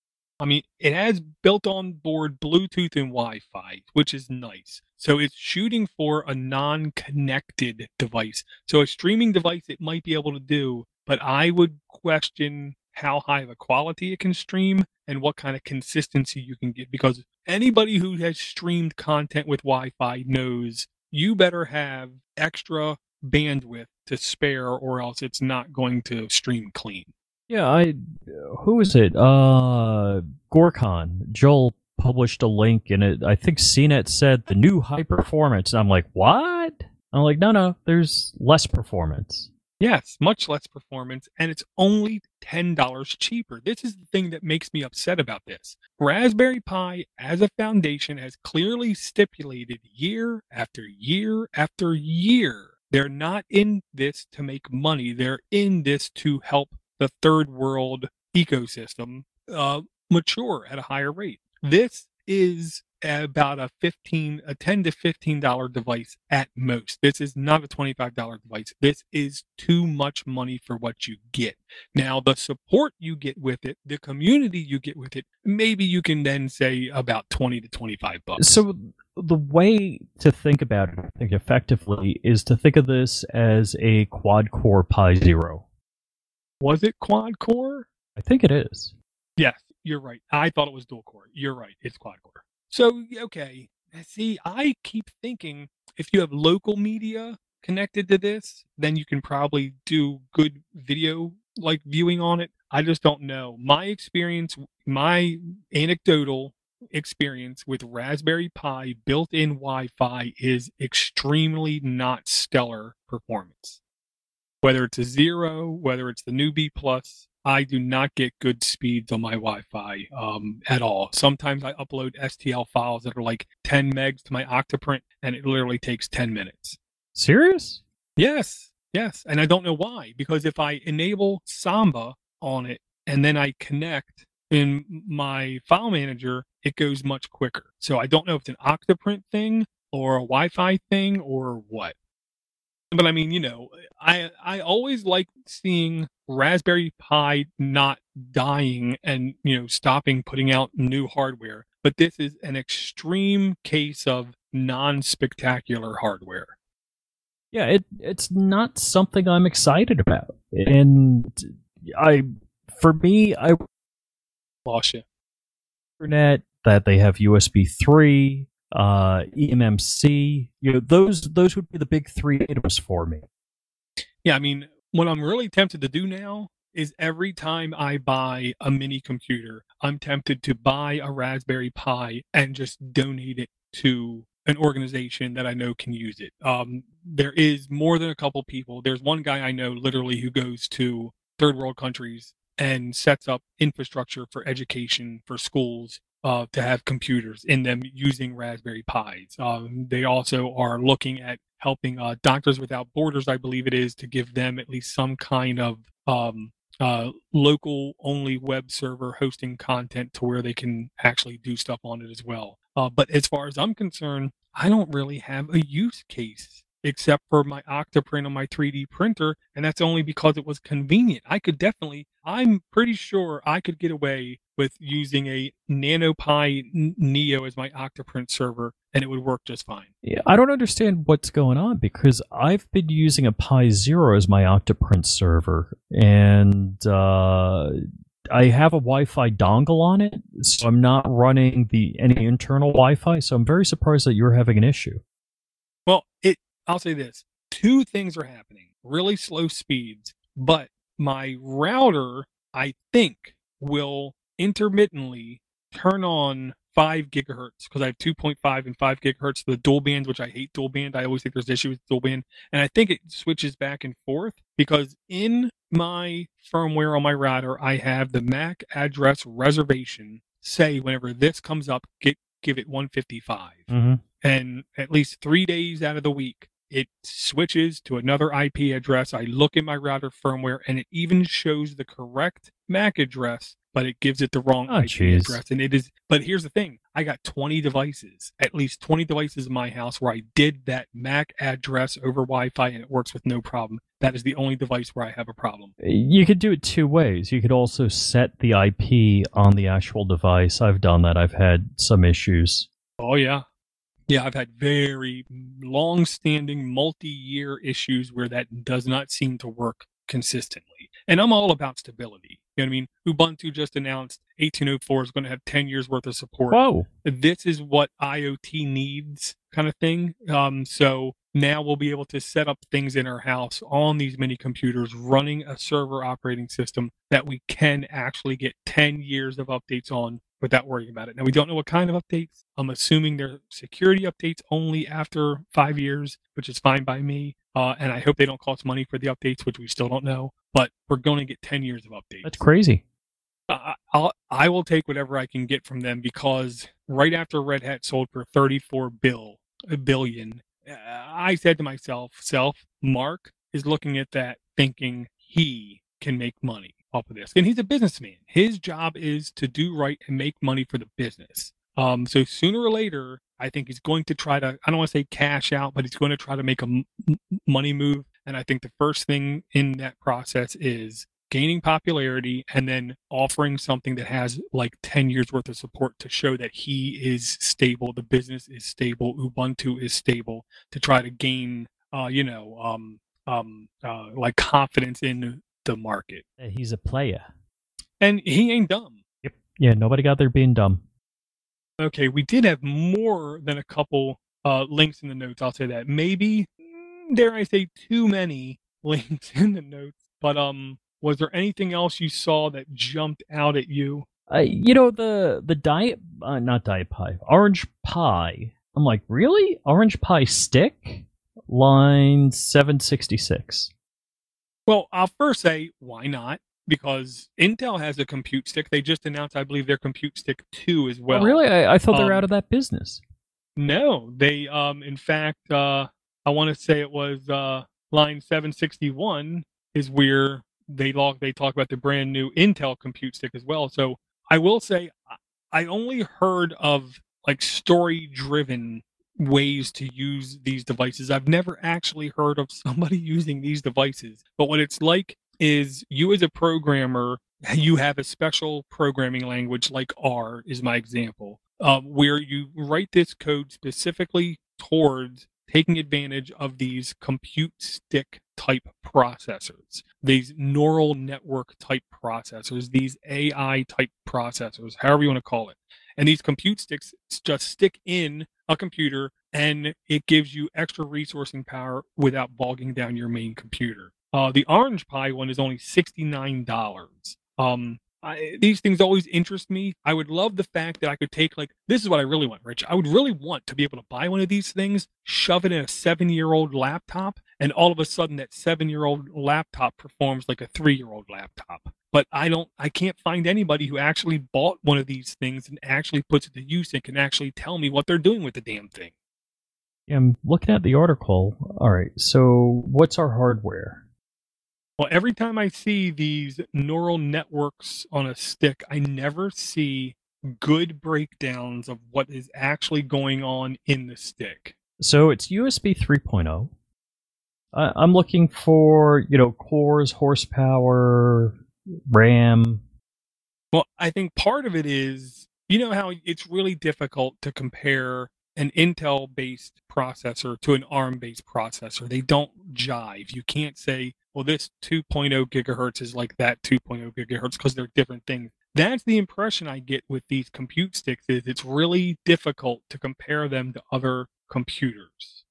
S2: I mean, it has built on board Bluetooth and Wi-Fi, which is nice. So it's shooting for a non-connected device. So a streaming device it might be able to do, but I would question how high of a quality it can stream and what kind of consistency you can get, because anybody who has streamed content with Wi-Fi knows you better have extra bandwidth to spare or else it's not going to stream clean.
S1: Yeah, I. Who is it? Uh, Gorkon. Joel published a link, and it. I think C net said the new high performance. And I'm like, what? I'm like, no, no. There's less performance.
S2: Yes, much less performance, and it's only ten dollars cheaper. This is the thing that makes me upset about this. Raspberry Pi, as a foundation, has clearly stipulated year after year after year. They're not in this to make money. They're in this to help the third world ecosystem uh, mature at a higher rate. This is about a fifteen, a ten to fifteen dollar device at most. This is not a twenty-five dollar device. This is too much money for what you get. Now, the support you get with it, the community you get with it, maybe you can then say about twenty to twenty-five bucks.
S1: So the way to think about it, I think effectively, is to think of this as a quad core Pi Zero.
S2: Was it quad core?
S1: I think it is.
S2: Yes, you're right. I thought it was dual core. You're right. It's quad core. So, okay. See, I keep thinking if you have local media connected to this, then you can probably do good video like viewing on it. I just don't know. My experience, my anecdotal experience with Raspberry Pi built-in Wi-Fi is extremely not stellar performance. Whether it's a zero, whether it's the new B plus, I do not get good speeds on my Wi-Fi um, at all. Sometimes I upload S T L files that are like ten megs to my Octoprint, and it literally takes ten minutes.
S1: Serious?
S2: Yes, yes. And I don't know why, because if I enable Samba on it and then I connect in my file manager, it goes much quicker. So I don't know if it's an Octoprint thing or a Wi-Fi thing or what. But I mean, you know, I I always like seeing Raspberry Pi not dying and, you know, stopping putting out new hardware. But this is an extreme case of non-spectacular hardware.
S1: Yeah, it it's not something I'm excited about. And I, for me, I
S2: lost you.
S1: Internet that they have U S B three. Uh, E M M C, you know, those those would be the big three items for me.
S2: Yeah, I mean, what I'm really tempted to do now is every time I buy a mini computer, I'm tempted to buy a Raspberry Pi and just donate it to an organization that I know can use it. Um, there is more than a couple people. There's one guy I know literally who goes to third world countries and sets up infrastructure for education for schools uh, to have computers in them using Raspberry Pis. Um, they also are looking at helping uh, Doctors Without Borders, I believe it is, to give them at least some kind of um, uh, local only web server hosting content to where they can actually do stuff on it as well. Uh, but as far as I'm concerned, I don't really have a use case except for my Octoprint on my three D printer, and that's only because it was convenient. I could definitely, I'm pretty sure I could get away with using a NanoPi Neo as my Octoprint server, and it would work just fine.
S1: Yeah, I don't understand what's going on because I've been using a Pi Zero as my Octoprint server, and uh, I have a Wi-Fi dongle on it, so I'm not running the any internal Wi-Fi. So I'm very surprised that you're having an issue.
S2: Well, it. I'll say this. Two things are happening. Really slow speeds, but my router, I think, will intermittently turn on five gigahertz because I have two point five and five gigahertz, the dual bands, which I hate dual band. I always think there's issues with dual band. And I think it switches back and forth because in my firmware on my router, I have the M A C address reservation say whenever this comes up, get, give it one fifty-five.
S1: Mm-hmm.
S2: And at least three days out of the week, it switches to another I P address. I look in my router firmware, and it even shows the correct M A C address, but it gives it the wrong
S1: oh,
S2: I P
S1: geez.
S2: address. And it is. But here's the thing: I got twenty devices, at least twenty devices in my house where I did that M A C address over Wi-Fi, and it works with no problem. That is the only device where I have a problem.
S1: You could do it two ways. You could also set the I P on the actual device. I've done that. I've had some issues.
S2: Oh yeah. Yeah, I've had very long-standing, multi-year issues where that does not seem to work consistently. And I'm all about stability. You know what I mean? Ubuntu just announced eighteen oh four is going to have ten years worth of support.
S1: Whoa.
S2: This is what IoT needs, kind of thing. Um, so now we'll be able to set up things in our house on these mini computers running a server operating system that we can actually get ten years of updates on without worrying about it. Now, we don't know what kind of updates. I'm assuming they're security updates only after five years, which is fine by me. Uh, and I hope they don't cost money for the updates, which we still don't know. But we're going to get ten years of updates.
S1: That's crazy.
S2: Uh, I'll, I will take whatever I can get from them because right after Red Hat sold for thirty-four bill, a billion, uh, I said to myself, self, Mark is looking at that thinking he can make money off of this. And he's a businessman. His job is to do right and make money for the business. Um, so sooner or later, I think he's going to try to, I don't want to say cash out, but he's going to try to make a m- money move. And I think the first thing in that process is gaining popularity and then offering something that has like ten years worth of support to show that he is stable, the business is stable, Ubuntu is stable, to try to gain, uh, you know, um, um, uh, like confidence in the market.
S1: He's a player.
S2: And he ain't dumb.
S1: Yep. Yeah, nobody got there being dumb.
S2: Okay, we did have more than a couple uh, links in the notes, I'll say that. Maybe, dare I say, too many links in the notes. But um, was there anything else you saw that jumped out at you?
S1: Uh, you know, the the diet, uh, not diet pie, orange pie. I'm like, really? Orange pie stick? Line seven sixty-six.
S2: Well, I'll first say, why not? Because Intel has a compute stick. They just announced, I believe, their compute stick two as well.
S1: Oh, really? I, I thought they were
S2: Um,
S1: out of that business.
S2: No, they, um, in fact, uh, I want to say it was uh, line seven sixty-one is where they log. They talk about the brand new Intel compute stick as well. So I will say, I only heard of like story-driven ways to use these devices. I've never actually heard of somebody using these devices. But what it's like is you as a programmer, you have a special programming language like R is my example, uh, where you write this code specifically towards taking advantage of these compute stick type processors, these neural network type processors, these A I type processors, however you want to call it. And these compute sticks just stick in a computer and it gives you extra resourcing power without bogging down your main computer. Uh, the Orange Pi one is only sixty-nine dollars. Um, I, these things always interest me. I would love the fact that I could take, like, this is what I really want, Rich. I would really want to be able to buy one of these things, shove it in a seven-year-old laptop, and all of a sudden that seven-year-old laptop performs like a three-year-old laptop. But I don't, I can't find anybody who actually bought one of these things and actually puts it to use and can actually tell me what they're doing with the damn thing.
S1: Yeah, I'm looking at the article. All right, so what's our hardware?
S2: Well, every time I see these neural networks on a stick, I never see good breakdowns of what is actually going on in the stick.
S1: So it's U S B three point oh. Uh, I'm looking for, you know, cores, horsepower, RAM.
S2: Well, I think part of it is, you know how it's really difficult to compare an Intel-based processor to an ARM-based processor. They don't jive. You can't say, well, this two point oh gigahertz is like that two point oh gigahertz because they're different things. That's the impression I get with these compute sticks is it's really difficult to compare them to other computers.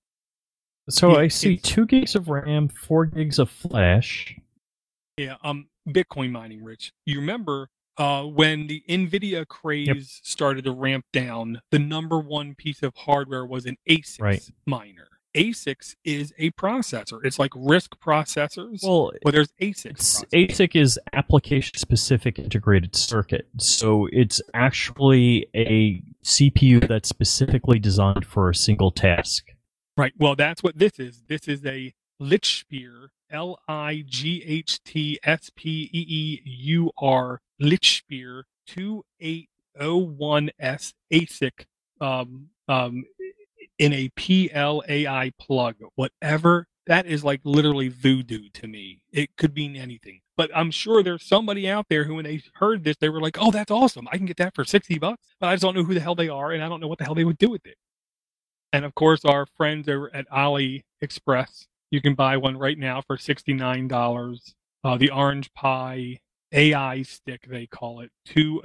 S1: So
S2: Yeah,
S1: I see
S2: it's-
S1: two gigs of RAM, four gigs of flash.
S2: Yeah, um, Bitcoin mining, Rich. You remember uh, when the NVIDIA craze
S1: Yep.
S2: started to ramp down, the number one piece of hardware was an A SICS
S1: Right.
S2: miner. A SICS is a processor. It's like RISC processors.
S1: Well,
S2: Well, there's A SICS.
S1: it's,
S2: processors.
S1: A S I C is application-specific integrated circuit. So it's actually a C P U that's specifically designed for a single task.
S2: Right. Well, that's what this is. This is a Lichspeier, L I G H T S P E E U R, Lichspeier two eight oh one S A S I C um, um, in a P L A I plug. Whatever. That is like literally voodoo to me. It could mean anything. But I'm sure there's somebody out there who, when they heard this, they were like, oh, that's awesome. I can get that for sixty bucks. But I just don't know who the hell they are, and I don't know what the hell they would do with it. And of course, our friends over at AliExpress, you can buy one right now for sixty-nine dollars. Uh, the Orange Pi A I stick, they call it,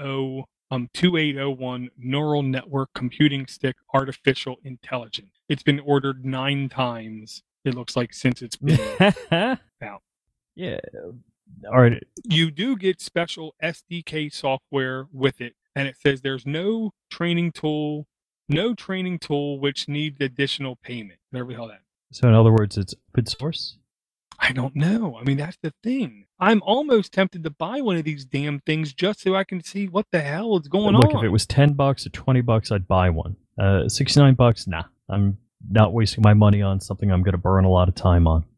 S2: two eight oh one Neural Network Computing Stick Artificial Intelligence. It's been ordered nine times, it looks like, since it's been out.
S1: Yeah. All right.
S2: You do get special S D K software with it, and it says there's no training tool No training tool which needs additional payment. Whatever the hell that.
S1: So in other words, it's open source?
S2: I don't know. I mean, that's the thing. I'm almost tempted to buy one of these damn things just so I can see what the hell is going
S1: Look,
S2: on.
S1: if it was ten bucks or twenty bucks, I'd buy one. Uh, sixty-nine bucks, nah. I'm not wasting my money on something I'm going to burn a lot of time on.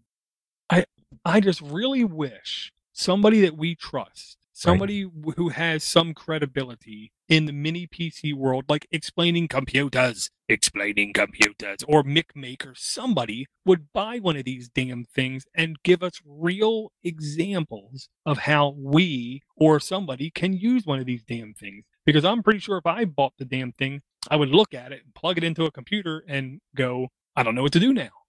S2: I I just really wish somebody that we trust, somebody right. who has some credibility in the mini P C world, like explaining computers, explaining computers, or MicMake, or somebody would buy one of these damn things and give us real examples of how we or somebody can use one of these damn things. Because I'm pretty sure if I bought the damn thing, I would look at it and plug it into a computer and go, I don't know what to do now.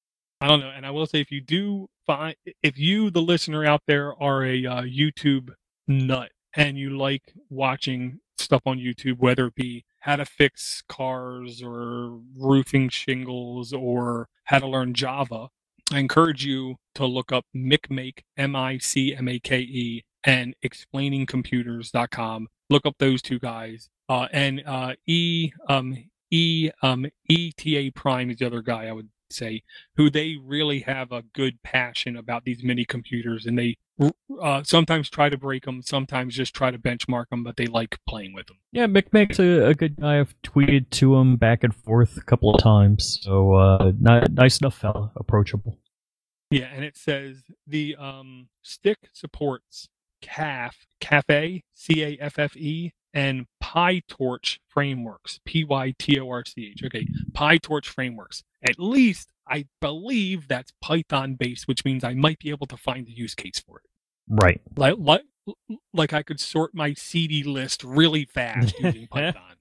S2: I don't know. And I will say, if you do find, if you, the listener out there, are a uh, YouTube nut and you like watching stuff on YouTube, whether it be how to fix cars or roofing shingles or how to learn Java, I encourage you to look up MicMake, M I C M A K E, and explaining computers dot com. Look up those two guys. Uh, and uh, E um, E um, E T A Prime is the other guy I would say, who they really have a good passion about these mini computers, and they uh, sometimes try to break them, sometimes just try to benchmark them, but they like playing with them.
S1: Yeah, MicMake's a, a good guy. I've tweeted to him back and forth a couple of times, so uh, not, nice enough fella, approachable.
S2: Yeah, and it says the um, stick supports C A F, Cafe, C A F F E, and PyTorch frameworks, P Y T O R C H. Okay, PyTorch frameworks. At least I believe that's Python based, which means I might be able to find a use case for it.
S1: Right.
S2: Like, like, like I could sort my C D list really fast using Python.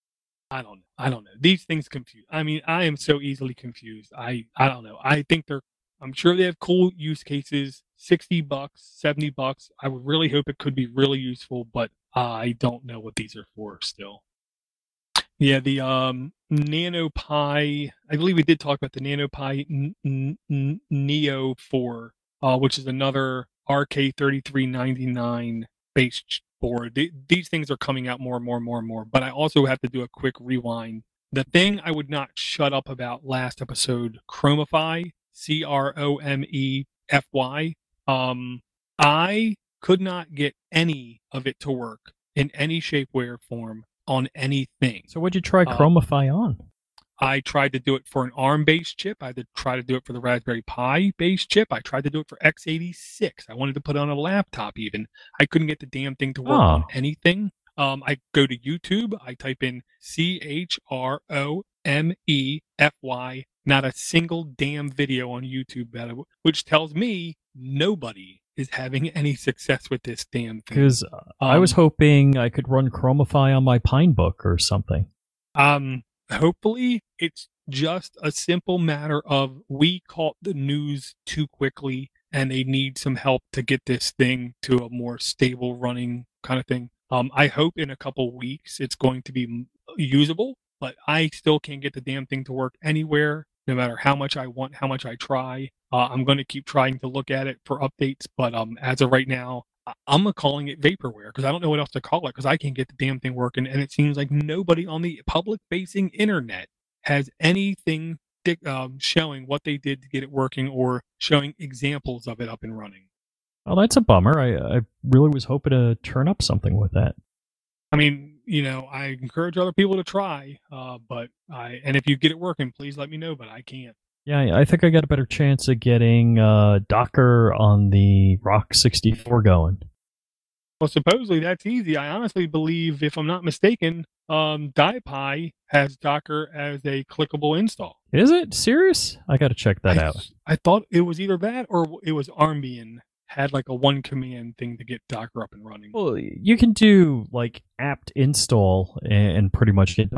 S2: I don't know. I don't know. These things confuse. I mean, I am so easily confused. I, I don't know. I think they're, I'm sure they have cool use cases. sixty bucks, seventy bucks. I would really hope it could be really useful, but I don't know what these are for still. Yeah, the um, NanoPi, I believe we did talk about the NanoPi N- N- N- Neo four, uh, which is another R K thirty-three ninety-nine based board. They, these things are coming out more and more and more and more, but I also have to do a quick rewind. The thing I would not shut up about last episode, Chromify, C R O M E F Y. Um, I could not get any of it to work in any shape, way, or form on anything.
S1: So what'd you try
S2: Um,
S1: Chromify on?
S2: I tried to do it for an ARM-based chip. I had to try to do it for the Raspberry Pi-based chip. I tried to do it for x eighty-six. I wanted to put it on a laptop even. I couldn't get the damn thing to work
S1: Oh.
S2: on anything. Um, I go to YouTube. I type in C H R O M E F Y. Not a single damn video on YouTube about it, which tells me nobody is having any success with this damn thing.
S1: Because uh, I was
S2: Um,
S1: hoping I could run Chromify on my Pinebook or something.
S2: Um, hopefully it's just a simple matter of we caught the news too quickly and they need some help to get this thing to a more stable running kind of thing. Um, I hope in a couple weeks it's going to be m- usable, but I still can't get the damn thing to work anywhere, no matter how much I want, how much I try. Uh, I'm going to keep trying to look at it for updates, but um, as of right now, I- I'm calling it vaporware because I don't know what else to call it because I can't get the damn thing working. And it seems like nobody on the public facing internet has anything dic- um, showing what they did to get it working or showing examples of it up and running.
S1: Oh, that's a bummer. I, I really was hoping to turn up something with that.
S2: I mean, you know, I encourage other people to try, uh, but I, and if you get it working, please let me know, but I can't.
S1: Yeah, I think I got a better chance of getting uh, Docker on the Rock sixty-four going.
S2: Well, supposedly that's easy. I honestly believe, if I'm not mistaken, um, DiePi has Docker as a clickable install.
S1: Is it serious? I got to check that
S2: I,
S1: out.
S2: I thought it was either that or it was Armbian had like a one command thing to get Docker up and running.
S1: Well, you can do like apt install and, and pretty much get.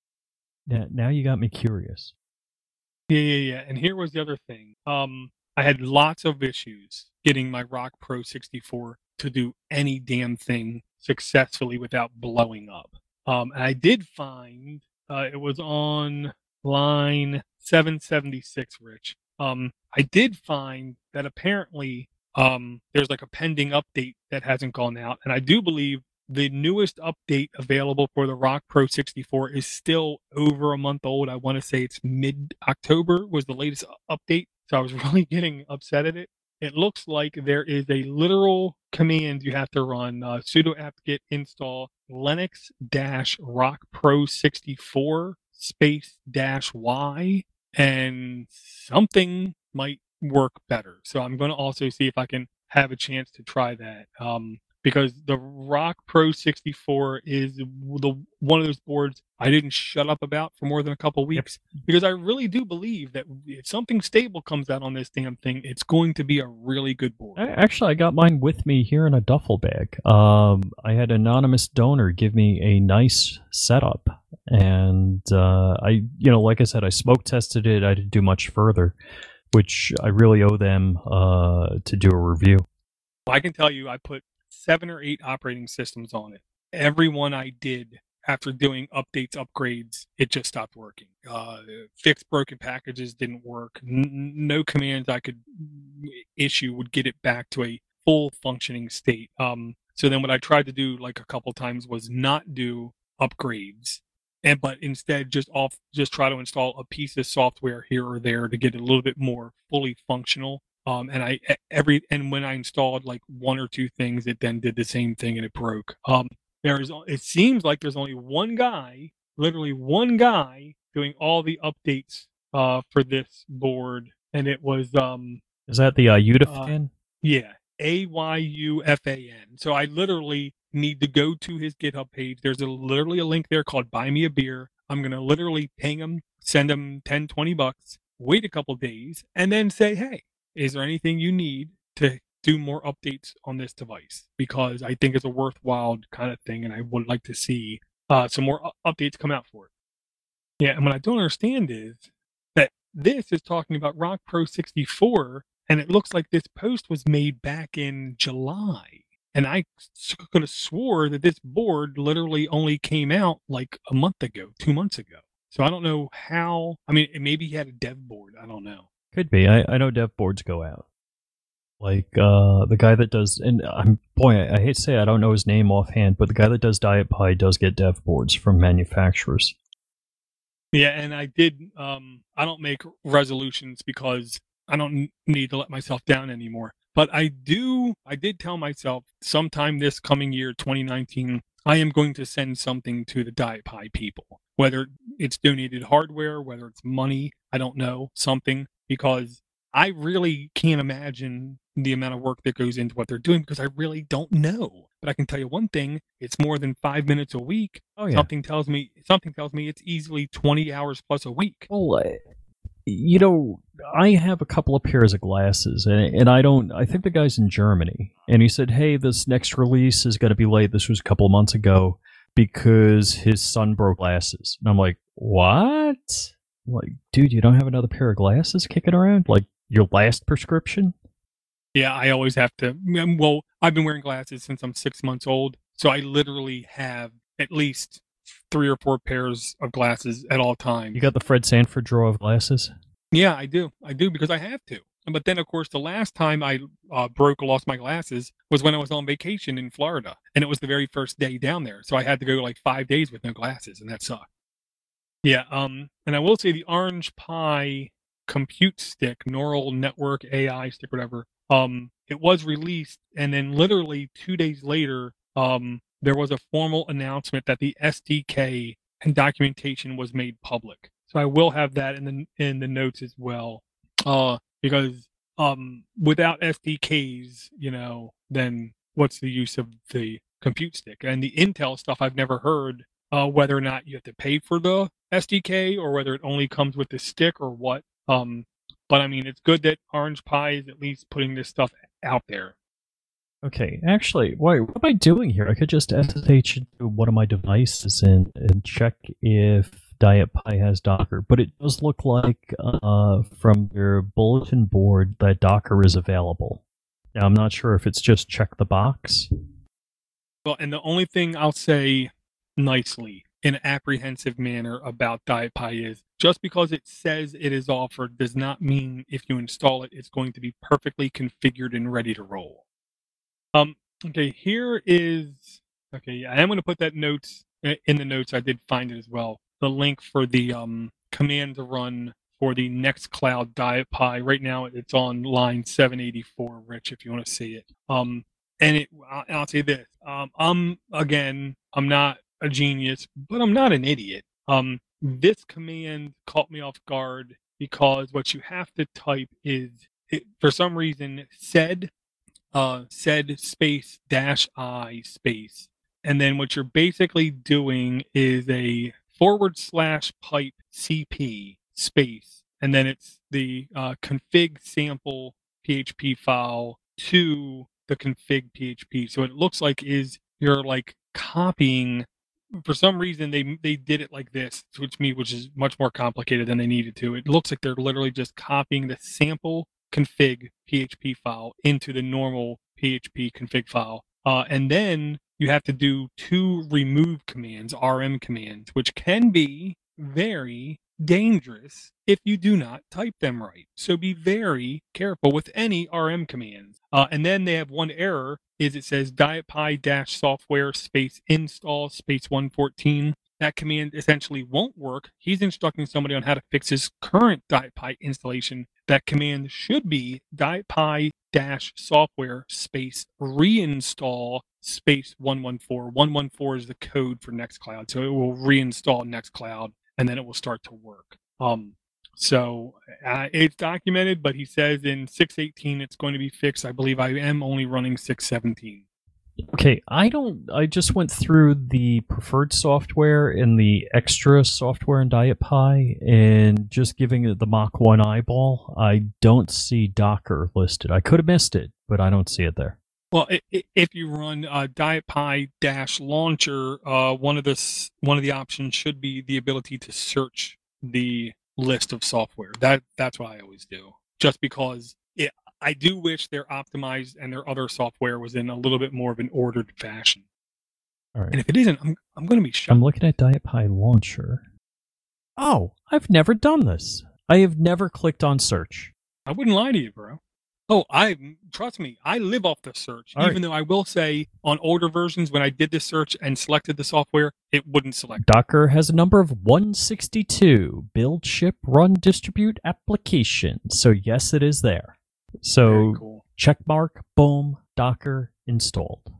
S1: Now, now you got me curious.
S2: Yeah, yeah, yeah. And here was the other thing. Um, I had lots of issues getting my Rock Pro sixty-four to do any damn thing successfully without blowing up. Um, and I did find uh, it was on line seven seventy-six, Rich. Um, I did find that apparently um, there's like a pending update that hasn't gone out. And I do believe the newest update available for the Rock Pro sixty-four is still over a month old. I want to say it's mid-October was the latest update. So I was really getting upset at it. It looks like there is a literal command you have to run, uh, sudo apt-get install linux dash rock pro sixty-four space dash y, and something might work better. So I'm going to also see if I can have a chance to try that. Um, because the Rock Pro sixty-four is the one of those boards I didn't shut up about for more than a couple weeks. Yep. Because I really do believe that if something stable comes out on this damn thing, it's going to be a really good board.
S1: Actually, I got mine with me here in a duffel bag. Um, I had an anonymous donor give me a nice setup, and uh, I, you know, like I said, I smoke tested it. I didn't do much further, which I really owe them uh, to do a review.
S2: Well, I can tell you, I put seven or eight operating systems on it. Every one I did after doing updates, upgrades, it just stopped working. Uh, fixed broken packages didn't work. N- no commands I could issue would get it back to a full functioning state. Um, so then what I tried to do like a couple times was not do upgrades, and but instead just off just try to install a piece of software here or there to get it a little bit more fully functional. Um, and I every and when I installed like one or two things, it then did the same thing and it broke. Um, there's it seems like there's only one guy, literally one guy, doing all the updates uh, for this board, and it was um.
S1: Is that the Ayudafan?
S2: Uh, yeah, A Y U F A N. So I literally need to go to his GitHub page. There's a, literally a link there called "Buy Me a Beer." I'm gonna literally ping him, send him ten, twenty bucks, wait a couple days, and then say, hey, is there anything you need to do more updates on this device? Because I think it's a worthwhile kind of thing, and I would like to see uh, some more u- updates come out for it. Yeah, and what I don't understand is that this is talking about Rock Pro sixty-four, and it looks like this post was made back in July. And I could have swore that this board literally only came out like a month ago, two months ago. So I don't know how. I mean, maybe he had a dev board. I don't know.
S1: Could be. I, I know dev boards go out. Like uh, the guy that does, and I'm boy, I, I hate to say I don't know his name offhand, but the guy that does DietPi does get dev boards from manufacturers.
S2: Yeah, and I did. Um, I don't make resolutions because I don't need to let myself down anymore. But I do, I did tell myself sometime this coming year, twenty nineteen, I am going to send something to the Diet Pie people. Whether it's donated hardware, whether it's money, I don't know, something, because I really can't imagine the amount of work that goes into what they're doing because I really don't know. But I can tell you one thing, it's more than five minutes a week.
S1: Oh, yeah.
S2: Something tells me, something tells me it's easily twenty hours plus a week.
S1: Well, uh, you know, I have a couple of pairs of glasses, and, and I don't, I think the guy's in Germany, and he said, hey, this next release is going to be late. This was a couple of months ago because his son broke glasses. And I'm like, what? Like, dude, you don't have another pair of glasses kicking around? Like, your last prescription?
S2: Yeah, I always have to. Well, I've been wearing glasses since I'm six months old, so I literally have at least three or four pairs of glasses at all times.
S1: You got the Fred Sanford drawer of glasses?
S2: Yeah, I do. I do because I have to. But then, of course, the last time I uh, broke or lost my glasses was when I was on vacation in Florida, and it was the very first day down there. So I had to go like five days with no glasses, and that sucked. Yeah, um, and I will say the Orange Pi compute stick, neural network A I stick, whatever, um, it was released, and then literally two days later, um, there was a formal announcement that the S D K and documentation was made public. So I will have that in the in the notes as well, uh, because um, without S D Ks, you know, then what's the use of the compute stick? And the Intel stuff, I've never heard uh, whether or not you have to pay for the S D K or whether it only comes with the stick or what. Um, but I mean, it's good that Orange Pi is at least putting this stuff out there.
S1: Okay, actually, wait, what am I doing here? I could just S S H into one of my devices and, and check if Diet Pi has Docker, but it does look like uh, from their bulletin board that Docker is available. Now, I'm not sure if it's just check the box.
S2: Well, and the only thing I'll say nicely in an apprehensive manner about Diet Pi is just because it says it is offered does not mean if you install it, it's going to be perfectly configured and ready to roll. Um, okay, here is, okay, I am going to put that notes in the notes. I did find it as well. The link for the um, command to run for the Nextcloud Diet Pi. Right now, it's on line seven eighty-four, Rich, if you want to see it. Um, and it, I'll say this. Um, I'm, again, I'm not a genius, but I'm not an idiot. Um, this command caught me off guard because what you have to type is, it, for some reason, sed, uh, sed space dash I space. And then what you're basically doing is a forward slash pipe C P space. And then it's the uh, config sample P H P file to the config P H P. So it looks like is you're like copying. For some reason, they they did it like this, which me, which is much more complicated than they needed to. It looks like they're literally just copying the sample config P H P file into the normal P H P config file, uh, and then you have to do two remove commands, R M commands, which can be very dangerous if you do not type them right. So be very careful with any R M commands. Uh, and then they have one error, is it says Diet Pi dash software space install space one fourteen. That command essentially won't work. He's instructing somebody on how to fix his current Diet Pi installation. That command should be Diet Pi dash software space reinstall space one one four. one one four is the code for Nextcloud. So it will reinstall Nextcloud and then it will start to work. Um, so uh, it's documented, but he says in six eighteen it's going to be fixed. I believe I am only running six seventeen.
S1: Okay, I don't. I just went through the preferred software and the extra software in Diet Pi, and just giving it the Mach one eyeball, I don't see Docker listed. I could have missed it, but I don't see it there.
S2: Well, if you run uh, Diet Pi dash launcher, uh, one of the one of the options should be the ability to search the list of software. That that's what I always do, just because it. I do wish their optimized and their other software was in a little bit more of an ordered fashion.
S1: All right.
S2: And if it isn't, I'm I'm going to be shocked.
S1: I'm looking at Diet Pi launcher. Oh, I've never done this. I have never clicked on search.
S2: I wouldn't lie to you, bro. Oh, I trust me, I live off the search.
S1: All
S2: even
S1: right.
S2: though I will say on older versions, when I did the search and selected the software, it wouldn't select.
S1: Docker has a number of one sixty-two build, ship, run, distribute application. So yes, it is there. So
S2: Very cool.
S1: check mark, boom, Docker installed.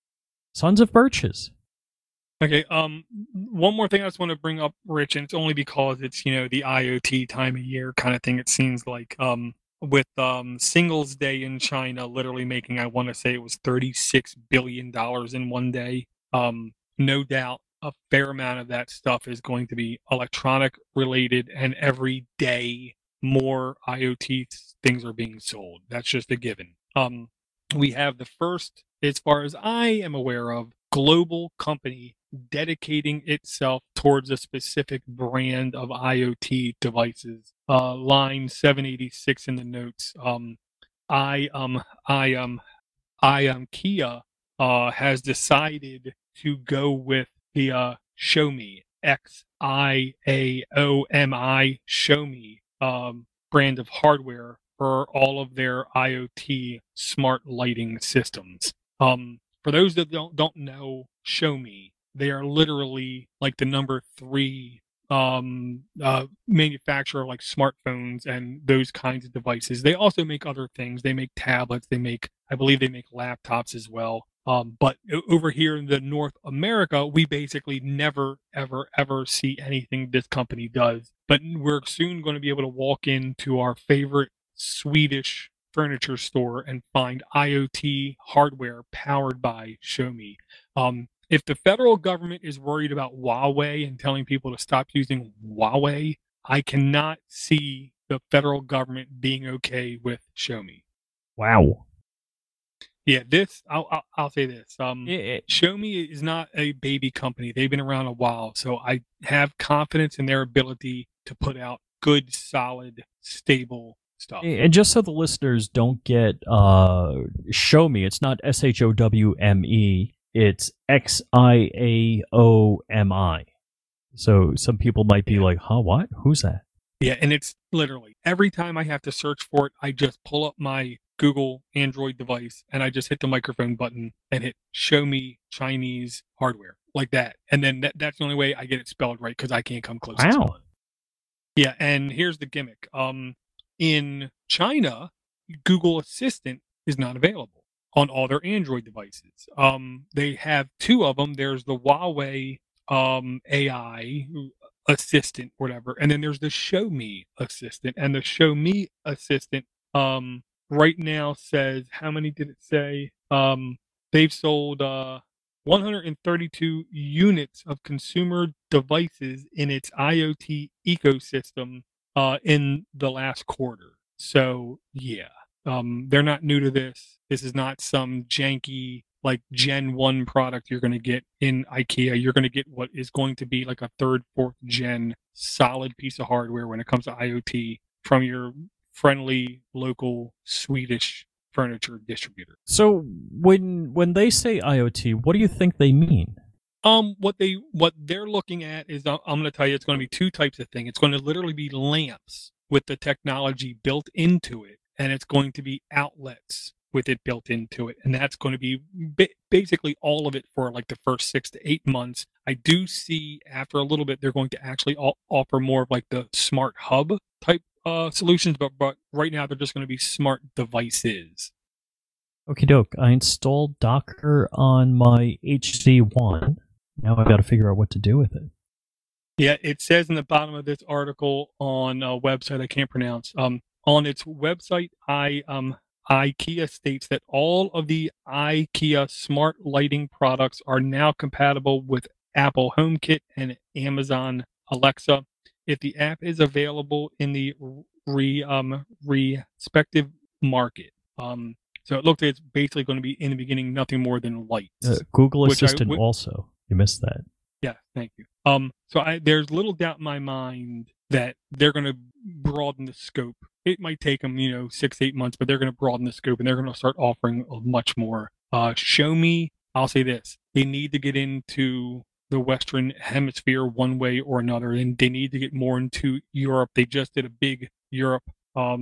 S1: Sons of Birches.
S2: Okay. Um. One more thing I just want to bring up, Rich, and it's only because it's you know the IoT time of year kind of thing. It seems like um with um Singles Day in China, literally making I want to say it was thirty-six billion dollars in one day. Um. No doubt, a fair amount of that stuff is going to be electronic related, and every day more IoT things are being sold. That's just a given. Um. We have the first, as far as I am aware of, global company dedicating itself towards a specific brand of IoT devices. Uh, line seven eighty-six in the notes. Um, I um I um I um Kia uh has decided to go with the uh Xiaomi X I A O M I Xiaomi um brand of hardware for all of their IoT smart lighting systems. Um, for those that don't don't know Xiaomi, they are literally like the number three um uh manufacturer of like smartphones and those kinds of devices. They also make other things. They make tablets, they make I believe they make laptops as well. Um, but over here in the North America, we basically never, ever, ever see anything this company does. But we're soon going to be able to walk into our favorite Swedish furniture store and find IoT hardware powered by Xiaomi. Um, if the federal government is worried about Huawei and telling people to stop using Huawei, I cannot see the federal government being okay with Xiaomi.
S1: Wow.
S2: Yeah, this I'll I'll, I'll say this. Um,
S1: It,
S2: Xiaomi is not a baby company. They've been around a while, so I have confidence in their ability to put out good, solid, stable stuff.
S1: and just so the listeners don't get uh, show me, it's not S H O W M E, it's X I A O M I. So some people might be
S2: Yeah.
S1: like, huh, what? Who's that?
S2: Yeah, and it's literally every time I have to search for it, I just pull up my Google Android device and I just hit the microphone button and hit show me Chinese hardware like that. And then that, that's the only way I get it spelled right because I can't come close to
S1: Wow.
S2: spelling. Yeah, and here's the gimmick. Um, in China, Google Assistant is not available on all their Android devices. Um, they have two of them. There's the Huawei um, A I assistant, whatever, and then there's the Xiaomi assistant. And the Xiaomi assistant um, right now says, how many did it say? Um, they've sold uh, one hundred thirty-two units of consumer devices in its IoT ecosystem uh, in the last quarter. So yeah, um, they're not new to this. This is not some janky like Gen one product you're going to get in IKEA. You're going to get what is going to be like a third, fourth gen solid piece of hardware when it comes to IoT from your friendly local Swedish furniture distributor.
S1: So when when they say IoT, what do you think they mean?
S2: Um, what they what they're looking at is I'm going to tell you it's going to be two types of thing. It's going to literally be lamps with the technology built into it, and it's going to be outlets with it built into it, and that's going to be ba- basically all of it for like the first six to eight months. I do see after a little bit they're going to actually o- offer more of like the smart hub type uh, solutions, but but right now they're just going to be smart devices.
S1: Okie doke. I installed Docker on my H Z one. Now I've got to figure out what to do with it.
S2: Yeah, it says in the bottom of this article on a website I can't pronounce. Um, on its website, I um IKEA states that all of the IKEA smart lighting products are now compatible with Apple HomeKit and Amazon Alexa. If the app is available in the re um respective market, um, so it looks like it's basically going to be in the beginning nothing more than lights.
S1: Uh, Google
S2: Which I
S1: Assistant
S2: would-
S1: also. You missed that.
S2: Yeah, thank you. Um, so I, there's little doubt in my mind that they're going to broaden the scope. It might take them, you know, six, eight months, but they're going to broaden the scope and they're going to start offering much more. Uh, Xiaomi, I'll say this: they need to get into the Western Hemisphere one way or another, and they need to get more into Europe. They just did a big Europe um,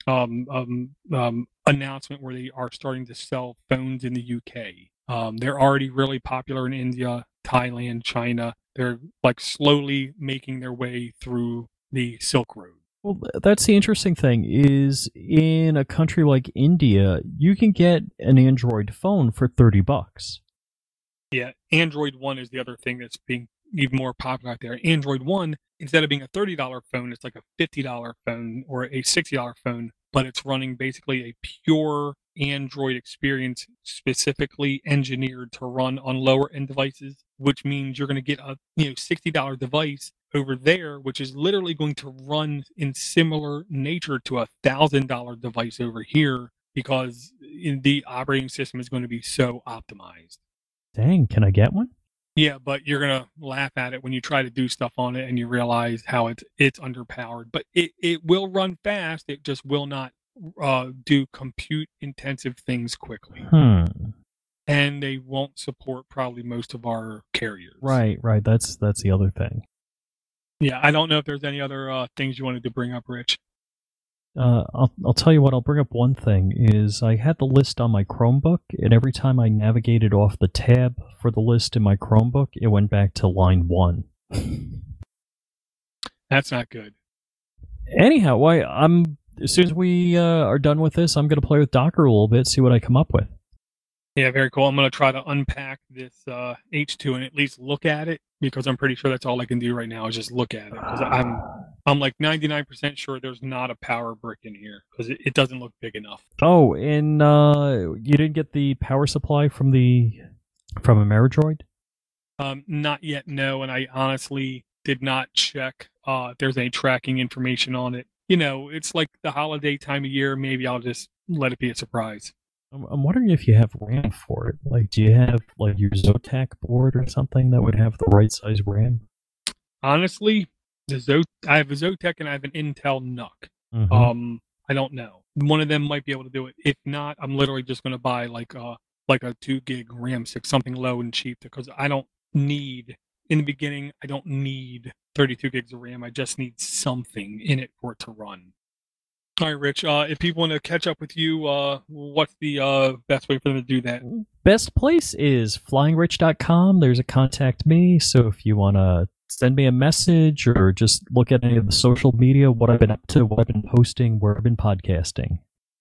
S2: um, um, um, announcement where they are starting to sell phones in the U K. Um, they're already really popular in India, Thailand, China. They're like slowly making their way through the Silk Road.
S1: Well, that's the interesting thing is in a country like India, you can get an Android phone for thirty bucks.
S2: Yeah, Android One is the other thing that's being even more popular out there. Android One, instead of being a thirty dollars phone, it's like a fifty dollars phone or a sixty dollars phone, but it's running basically a pure Android experience specifically engineered to run on lower end devices, which means you're going to get a you know sixty dollars device over there, which is literally going to run in similar nature to a one thousand dollars device over here because in the operating system is going to be so optimized.
S1: Dang, can I get one?
S2: Yeah, but you're gonna laugh at it when you try to do stuff on it and you realize how it's it's underpowered. But it, it will run fast. It just will not uh, do compute intensive things quickly.
S1: Hmm.
S2: And they won't support probably most of our carriers.
S1: Right, right. That's that's the other thing.
S2: Yeah, I don't know if there's any other uh, things you wanted to bring up, Rich.
S1: Uh, I'll I'll tell you what. I'll bring up one thing. Is I had the list on my Chromebook, and every time I navigated off the tab for the list in my Chromebook, it went back to line one.
S2: That's not good.
S1: Anyhow, why I'm as soon as we uh, are done with this, I'm going to play with Docker a little bit, see what I come up with.
S2: Yeah, very cool. I'm going to try to unpack this uh, H two and at least look at it because I'm pretty sure that's all I can do right now is just look at it because I'm I'm like ninety-nine percent sure there's not a power brick in here because it, it doesn't look big enough.
S1: Oh, and uh, you didn't get the power supply from the from Ameridroid?
S2: Um, not yet, no. And I honestly did not check uh, if there's any tracking information on it. You know, it's like the holiday time of year. Maybe I'll just let it be a surprise.
S1: I'm wondering if you have RAM for it. Like, do you have like your Zotac board or something that would have the right size RAM?
S2: Honestly, the Zo- I have a Zotac and I have an Intel N U C.
S1: Mm-hmm.
S2: Um, I don't know. One of them might be able to do it. If not, I'm literally just going to buy like a like a two gig RAM stick, something low and cheap, because I don't need in the beginning. I don't need thirty-two gigs of RAM. I just need something in it for it to run. All right, Rich, uh, if people want to catch up with you, uh, what's the uh, best way for them to do that?
S1: Best place is flying rich dot com. There's a contact me, so if you want to send me a message or just look at any of the social media, what I've been up to, what I've been posting, where I've been podcasting.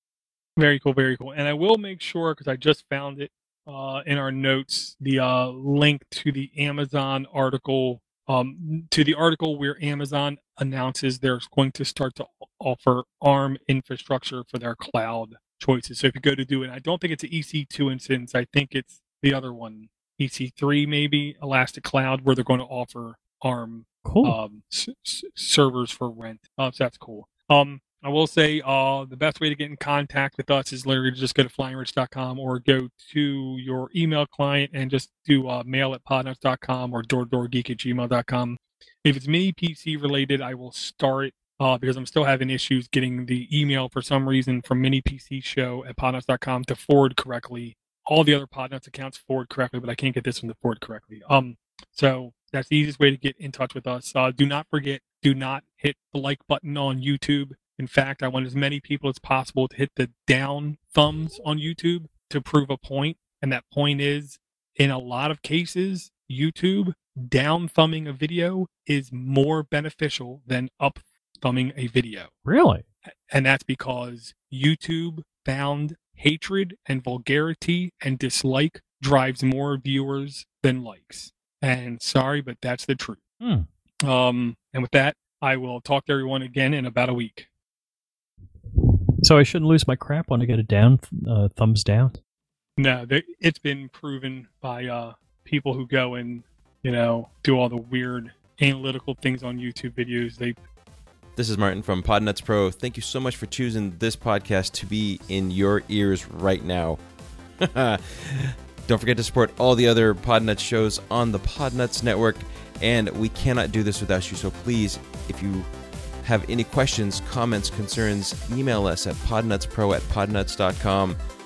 S2: Very cool, very cool. And I will make sure, because I just found it uh, in our notes, the uh, link to the Amazon article, um, to the article where Amazon announces they're going to start to offer ARM infrastructure for their cloud choices. So if you go to do it, I don't think it's an E C two instance. I think it's the other one, E C three maybe, Elastic Cloud, where they're going to offer ARM
S1: cool.
S2: um, s- s- servers for rent. Uh, so that's cool. Um, I will say uh, the best way to get in contact with us is literally to just go to flying rich dot com or go to your email client and just do uh, mail at podnuts dot com or doordoorgeek at gmail dot com. If it's mini P C related, I will start uh, because I'm still having issues getting the email for some reason from mini P C show at podnuts dot com to forward correctly. All the other Podnuts accounts forward correctly, but I can't get this one to forward correctly. Um, so that's the easiest way to get in touch with us. Uh, do not forget, do not hit the like button on YouTube. In fact, I want as many people as possible to hit the down thumbs on YouTube to prove a point. And that point is, in a lot of cases, YouTube down thumbing a video is more beneficial than up thumbing a video.
S1: Really?
S2: And that's because YouTube found hatred and vulgarity and dislike drives more viewers than likes. And sorry, but that's the truth.
S1: Hmm.
S2: Um, and with that, I will talk to everyone again in about a week.
S1: So I shouldn't lose my crap when I get a down, uh, thumbs down?
S2: No, they, it's been proven by uh, people who go and, you know, do all the weird analytical things on YouTube videos. They.
S3: This is Martin from Podnuts Pro. Thank you so much for choosing this podcast to be in your ears right now. Don't forget to support all the other Podnuts shows on the Podnuts Network, and we cannot do this without you, so please, if you have any questions, comments, concerns, email us at podnutspro at podnuts dot com.